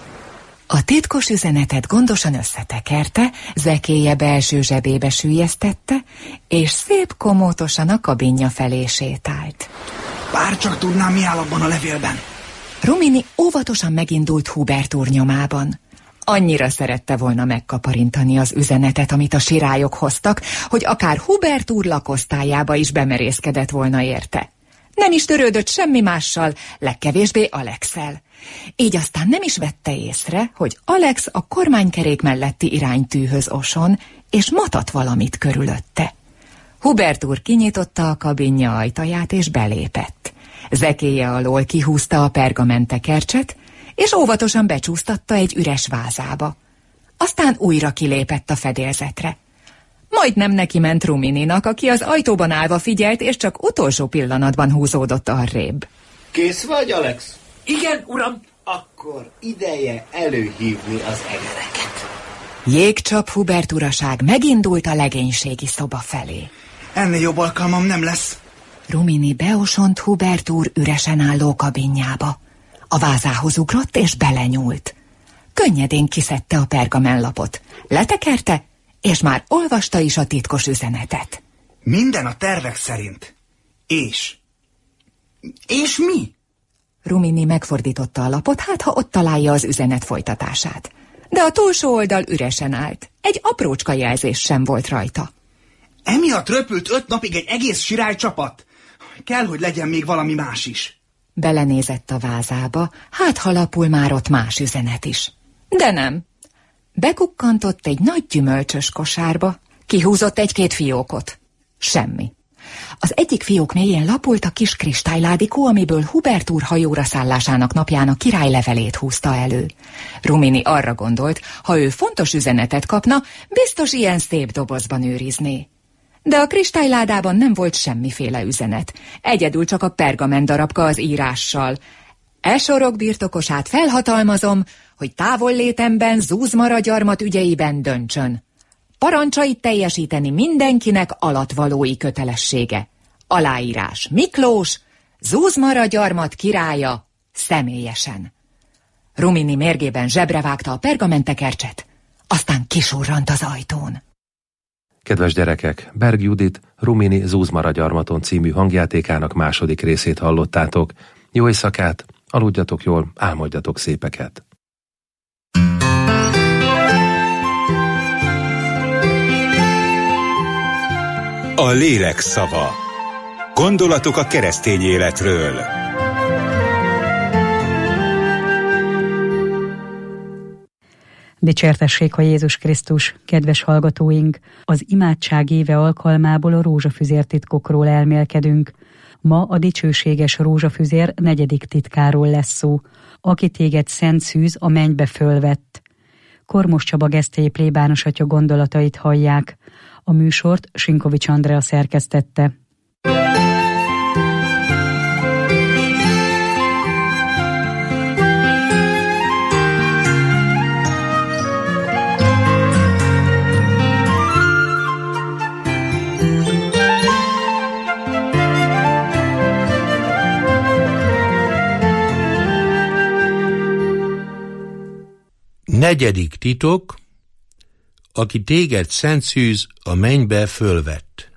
A titkos üzenetet gondosan összetekerte, zekéje belső zsebébe süllyesztette, és szép komótosan a kabinja felé sétált. Bár csak tudnám, mi áll abban a levélben. Rumini óvatosan megindult Hubert úr nyomában. Annyira szerette volna megkaparintani az üzenetet, amit a sirályok hoztak, hogy akár Hubert úr lakosztályába is bemerészkedett volna érte. Nem is törődött semmi mással, legkevésbé Alexszel. Így aztán nem is vette észre, hogy Alex a kormánykerék melletti iránytűhöz oson, és matat valamit körülötte. Hubert úr kinyitotta a kabinja ajtaját, és belépett. Zekéje alól kihúzta a pergamentekercset, és óvatosan becsúsztatta egy üres vázába. Aztán újra kilépett a fedélzetre. Majdnem neki ment Rumininak, aki az ajtóban állva figyelt, és csak utolsó pillanatban húzódott arrébb. Kész vagy, Alex? Igen, uram. Akkor ideje előhívni az egereket. Jégcsap Hubert uraság megindult a legénységi szoba felé. Ennél jobb alkalmam nem lesz. Rumini beosont Hubert úr üresen álló kabinjába. A vázához ugrott és belenyúlt. Könnyedén kiszedte a pergamenlapot, letekerte, és már olvasta is a titkos üzenetet. Minden a tervek szerint. És? És mi? Rumini megfordította a lapot, hát ha ott találja az üzenet folytatását. De a túlsó oldal üresen állt. Egy aprócska jelzés sem volt rajta. Emiatt röpült öt napig egy egész sirálycsapat? Kell, hogy legyen még valami más is. Belenézett a vázába, hát ha lapul már ott más üzenet is. De nem. Bekukkantott egy nagy gyümölcsös kosárba, kihúzott egy-két fiókot. Semmi. Az egyik fiók mélyén lapult a kis kristályládikó, amiből Hubert úr hajóra szállásának napján a király levelét húzta elő. Rumini arra gondolt, ha ő fontos üzenetet kapna, biztos ilyen szép dobozban őrizné. De a kristályládában nem volt semmiféle üzenet. Egyedül csak a pergament darabka az írással. E sorok birtokosát felhatalmazom, hogy távollétemben Zúzmara gyarmat ügyeiben döntsön. Parancsait teljesíteni mindenkinek alatvalói kötelessége. Aláírás Miklós, Zúzmara gyarmat királya, személyesen. Rumini mérgében zsebre vágta a pergamentekercset, aztán kisurrant az ajtón. Kedves gyerekek, Berg Judit Rumini Zúzmara gyarmaton című hangjátékának második részét hallottátok. Jó éjszakát, aludjatok jól, álmodjatok szépeket. A lélek szava. Gondolatok a keresztény életről. Dicsértessék a Jézus Krisztus, kedves hallgatóink! Az imádság éve alkalmából a rózsafüzér titkokról elmélkedünk. Ma a dicsőséges rózsafüzér negyedik titkáról lesz szó, aki téged szent szűz a mennybe fölvett. Kormos Csaba geszthelyi plébános atya gondolatait hallják. A műsort Sinkovics Andrea szerkesztette. Negyedik titok, aki téged szent szűz a mennybe fölvett.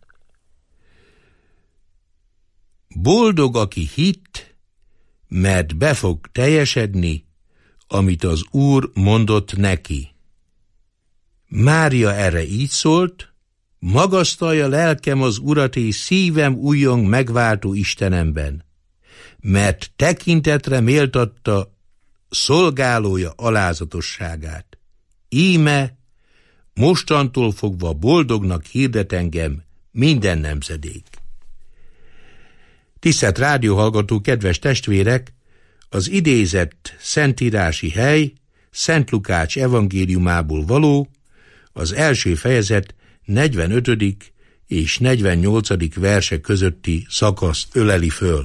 Boldog, aki hitt, mert be fog teljesedni, amit az Úr mondott neki. Mária erre így szólt: magasztalja lelkem az Urat, és szívem újjong megváltó Istenemben, mert tekintetre méltatta szolgálója alázatosságát. Íme, mostantól fogva boldognak hirdet engem minden nemzedék. Tisztelt rádióhallgató, kedves testvérek! Az idézett szentírási hely Szent Lukács evangéliumából való, az első fejezet negyvenötödik és negyvennyolcadik verse közötti szakaszt öleli föl.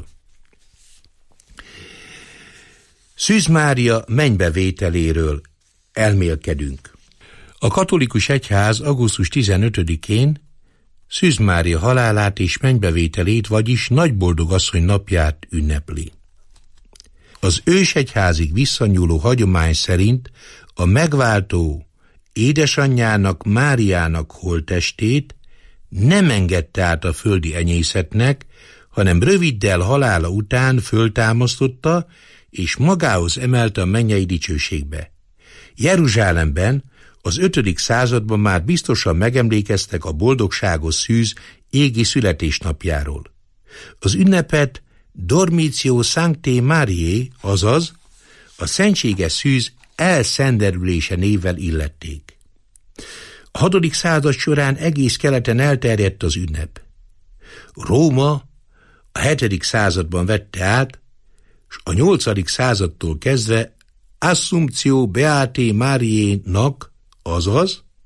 Szűz Mária mennybevételéről elmélkedünk. A katolikus egyház augusztus tizenötödikén Szűz Mária halálát és mennybevételét, vagyis Nagyboldogasszony napját ünnepli. Az ősegyházig visszanyúló hagyomány szerint a megváltó édesanyjának, Máriának holttestét nem engedte át a földi enyészetnek, hanem röviddel halála után föltámasztotta és magához emelte a mennyei dicsőségbe. Jeruzsálemben az ötödik században már biztosan megemlékeztek a boldogságos szűz égi születésnapjáról. Az ünnepet Dormitio Sanctae Mariae, azaz a szentséges szűz elszenderülése névvel illették. A hatodik század során egész keleten elterjedt az ünnep. Róma a hetedik században vette át, és a nyolcadik századtól kezdve Assumptio Beatae Mariae-nak, azaz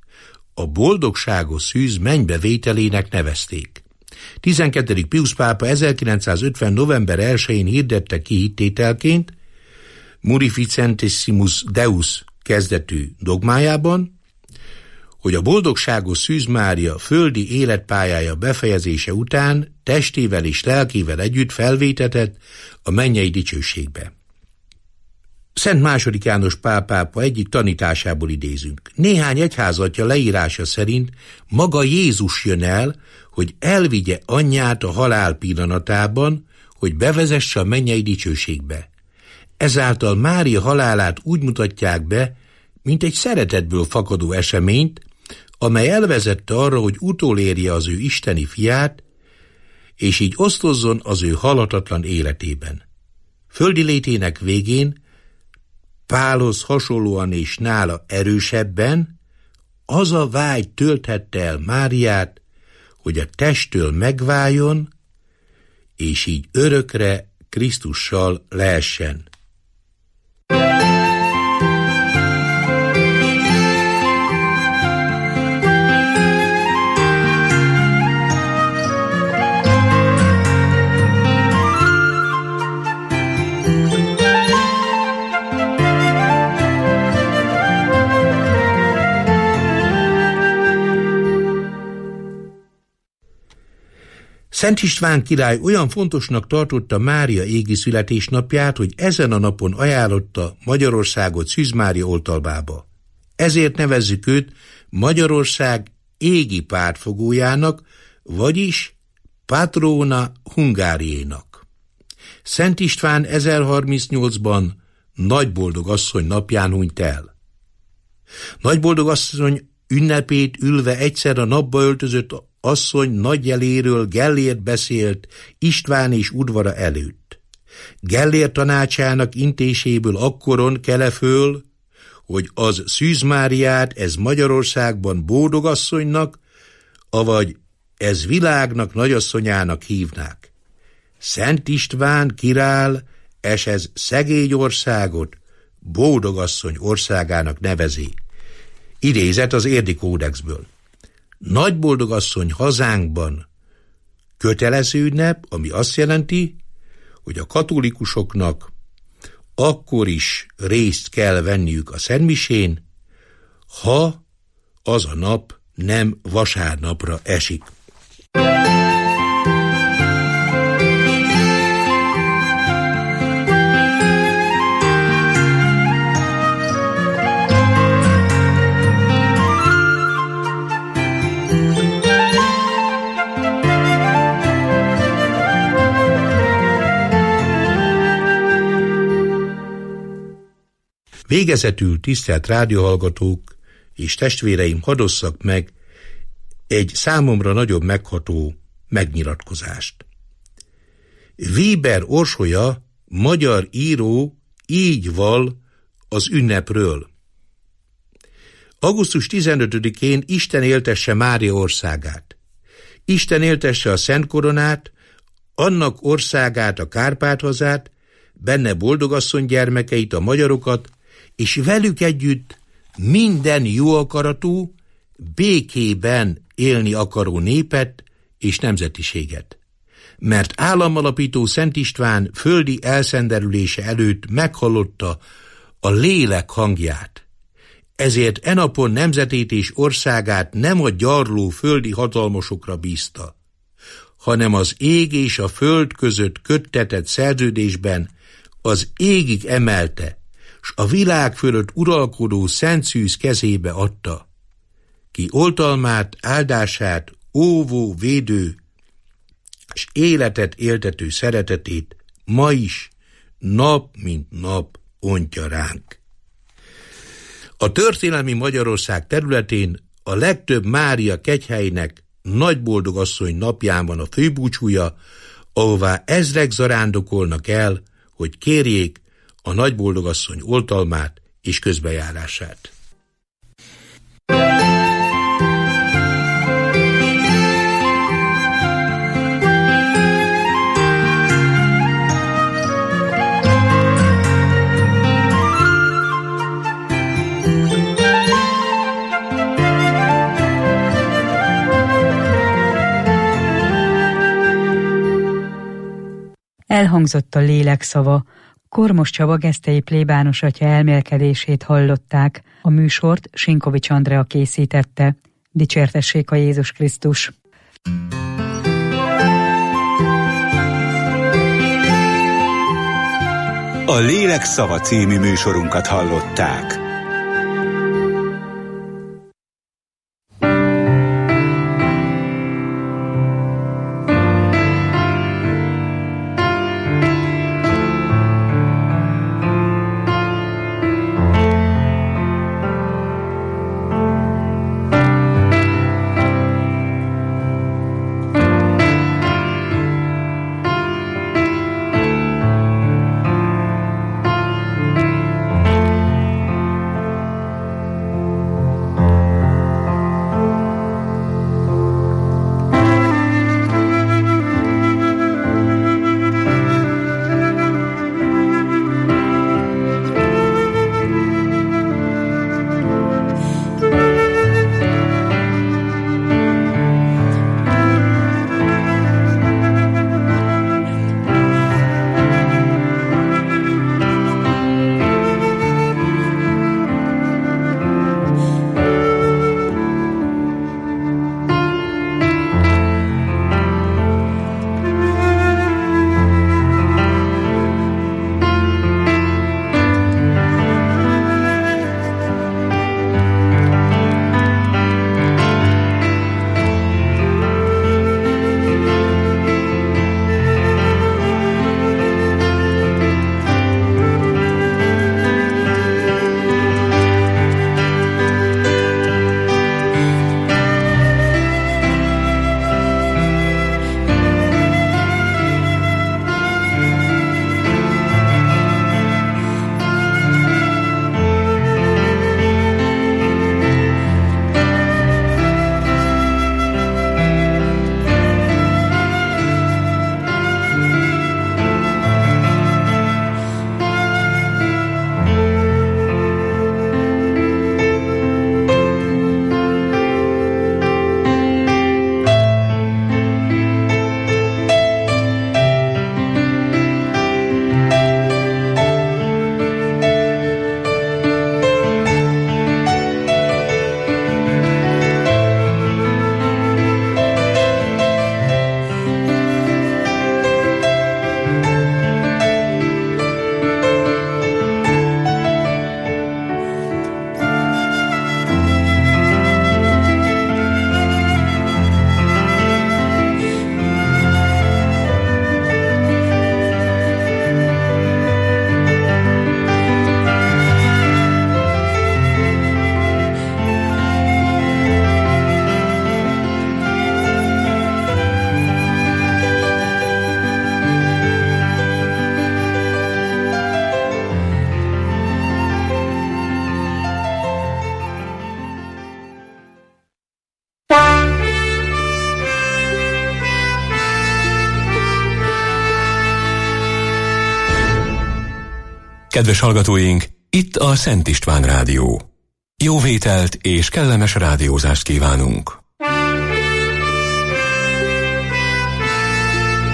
a boldogságos szűz mennybevételének nevezték. tizenkettedik Piusz pápa ezerkilencszázötven. november elsején hirdette ki hittételként Murificentissimus Deus kezdetű dogmájában, hogy a boldogságos Szűz Mária földi életpályája befejezése után testével és lelkével együtt felvétetett a mennyei dicsőségbe. Szent második János Pál pápa egyik tanításából idézünk. Néhány egyházatja leírása szerint maga Jézus jön el, hogy elvigye anyját a halál pillanatában, hogy bevezesse a mennyei dicsőségbe. Ezáltal Mária halálát úgy mutatják be, mint egy szeretetből fakadó eseményt, amely elvezette arra, hogy utolérje az ő isteni fiát, és így osztozzon az ő halhatatlan életében. Földi létének végén Pálhoz hasonlóan és nála erősebben az a vágy tölthette el Máriát, hogy a testtől megváljon, és így örökre Krisztussal lehessen. Szent István király olyan fontosnak tartotta Mária égi születésnapját, hogy ezen a napon ajánlotta Magyarországot Szűz Mária oltalmába. Ezért nevezzük őt Magyarország égi pártfogójának, vagyis Patrona Hungáriénak. Szent István ezerharmincnyolcban Nagyboldog asszony napján hunyt el. Nagyboldog asszony ünnepét ülve egyszer a napba öltözött asszony nagyjeléről Gellért beszélt István és udvara előtt. Gellért tanácsának intéséből akkoron kele föl, hogy az Szűz Máriát ez Magyarországban bódogasszonynak, avagy ez világnak nagyasszonyának hívnák. Szent István király es ez szegény országot bódogasszony országának nevezi. Idézet az Érdi Kódexből. Nagyboldogasszony hazánkban kötelező ünnep, ami azt jelenti, hogy a katolikusoknak akkor is részt kell venniük a szentmisén, ha az a nap nem vasárnapra esik. Végezetül, tisztelt rádióhallgatók és testvéreim, hadosszak meg egy számomra nagyobb megható megnyilatkozást. Weber Orsolya, magyar író így val az ünnepről. augusztus tizenötödikén Isten éltesse Mária országát. Isten éltesse a Szent Koronát, annak országát, a Kárpát-hazát, benne boldogasszony gyermekeit, a magyarokat, és velük együtt minden jó akaratú, békében élni akaró népet és nemzetiséget. Mert államalapító Szent István földi elszenderülése előtt meghallotta a lélek hangját. Ezért e napon nemzetét és országát nem a gyarló földi hatalmasokra bízta, hanem az ég és a föld között köttetett szerződésben az égig emelte, s a világ fölött uralkodó Szent Szűz kezébe adta, ki oltalmát, áldását, óvó, védő, s életet éltető szeretetét ma is, nap mint nap ontja ránk. A történelmi Magyarország területén a legtöbb Mária kegyhelynek Nagyboldogasszony napján van a főbúcsúja, ahová ezrek zarándokolnak el, hogy kérjék a Nagyboldogasszony oltalmát és közbejárását. Elhangzott a lélek szava. Kormos Csaba gesztei plébános atya elmélkedését hallották. A műsort Sinkovics Andrea készítette. Dicsértessék a Jézus Krisztus! A Lélek szava című műsorunkat hallották. Kedves hallgatóink, itt a Szent István Rádió. Jó vételt és kellemes rádiózást kívánunk!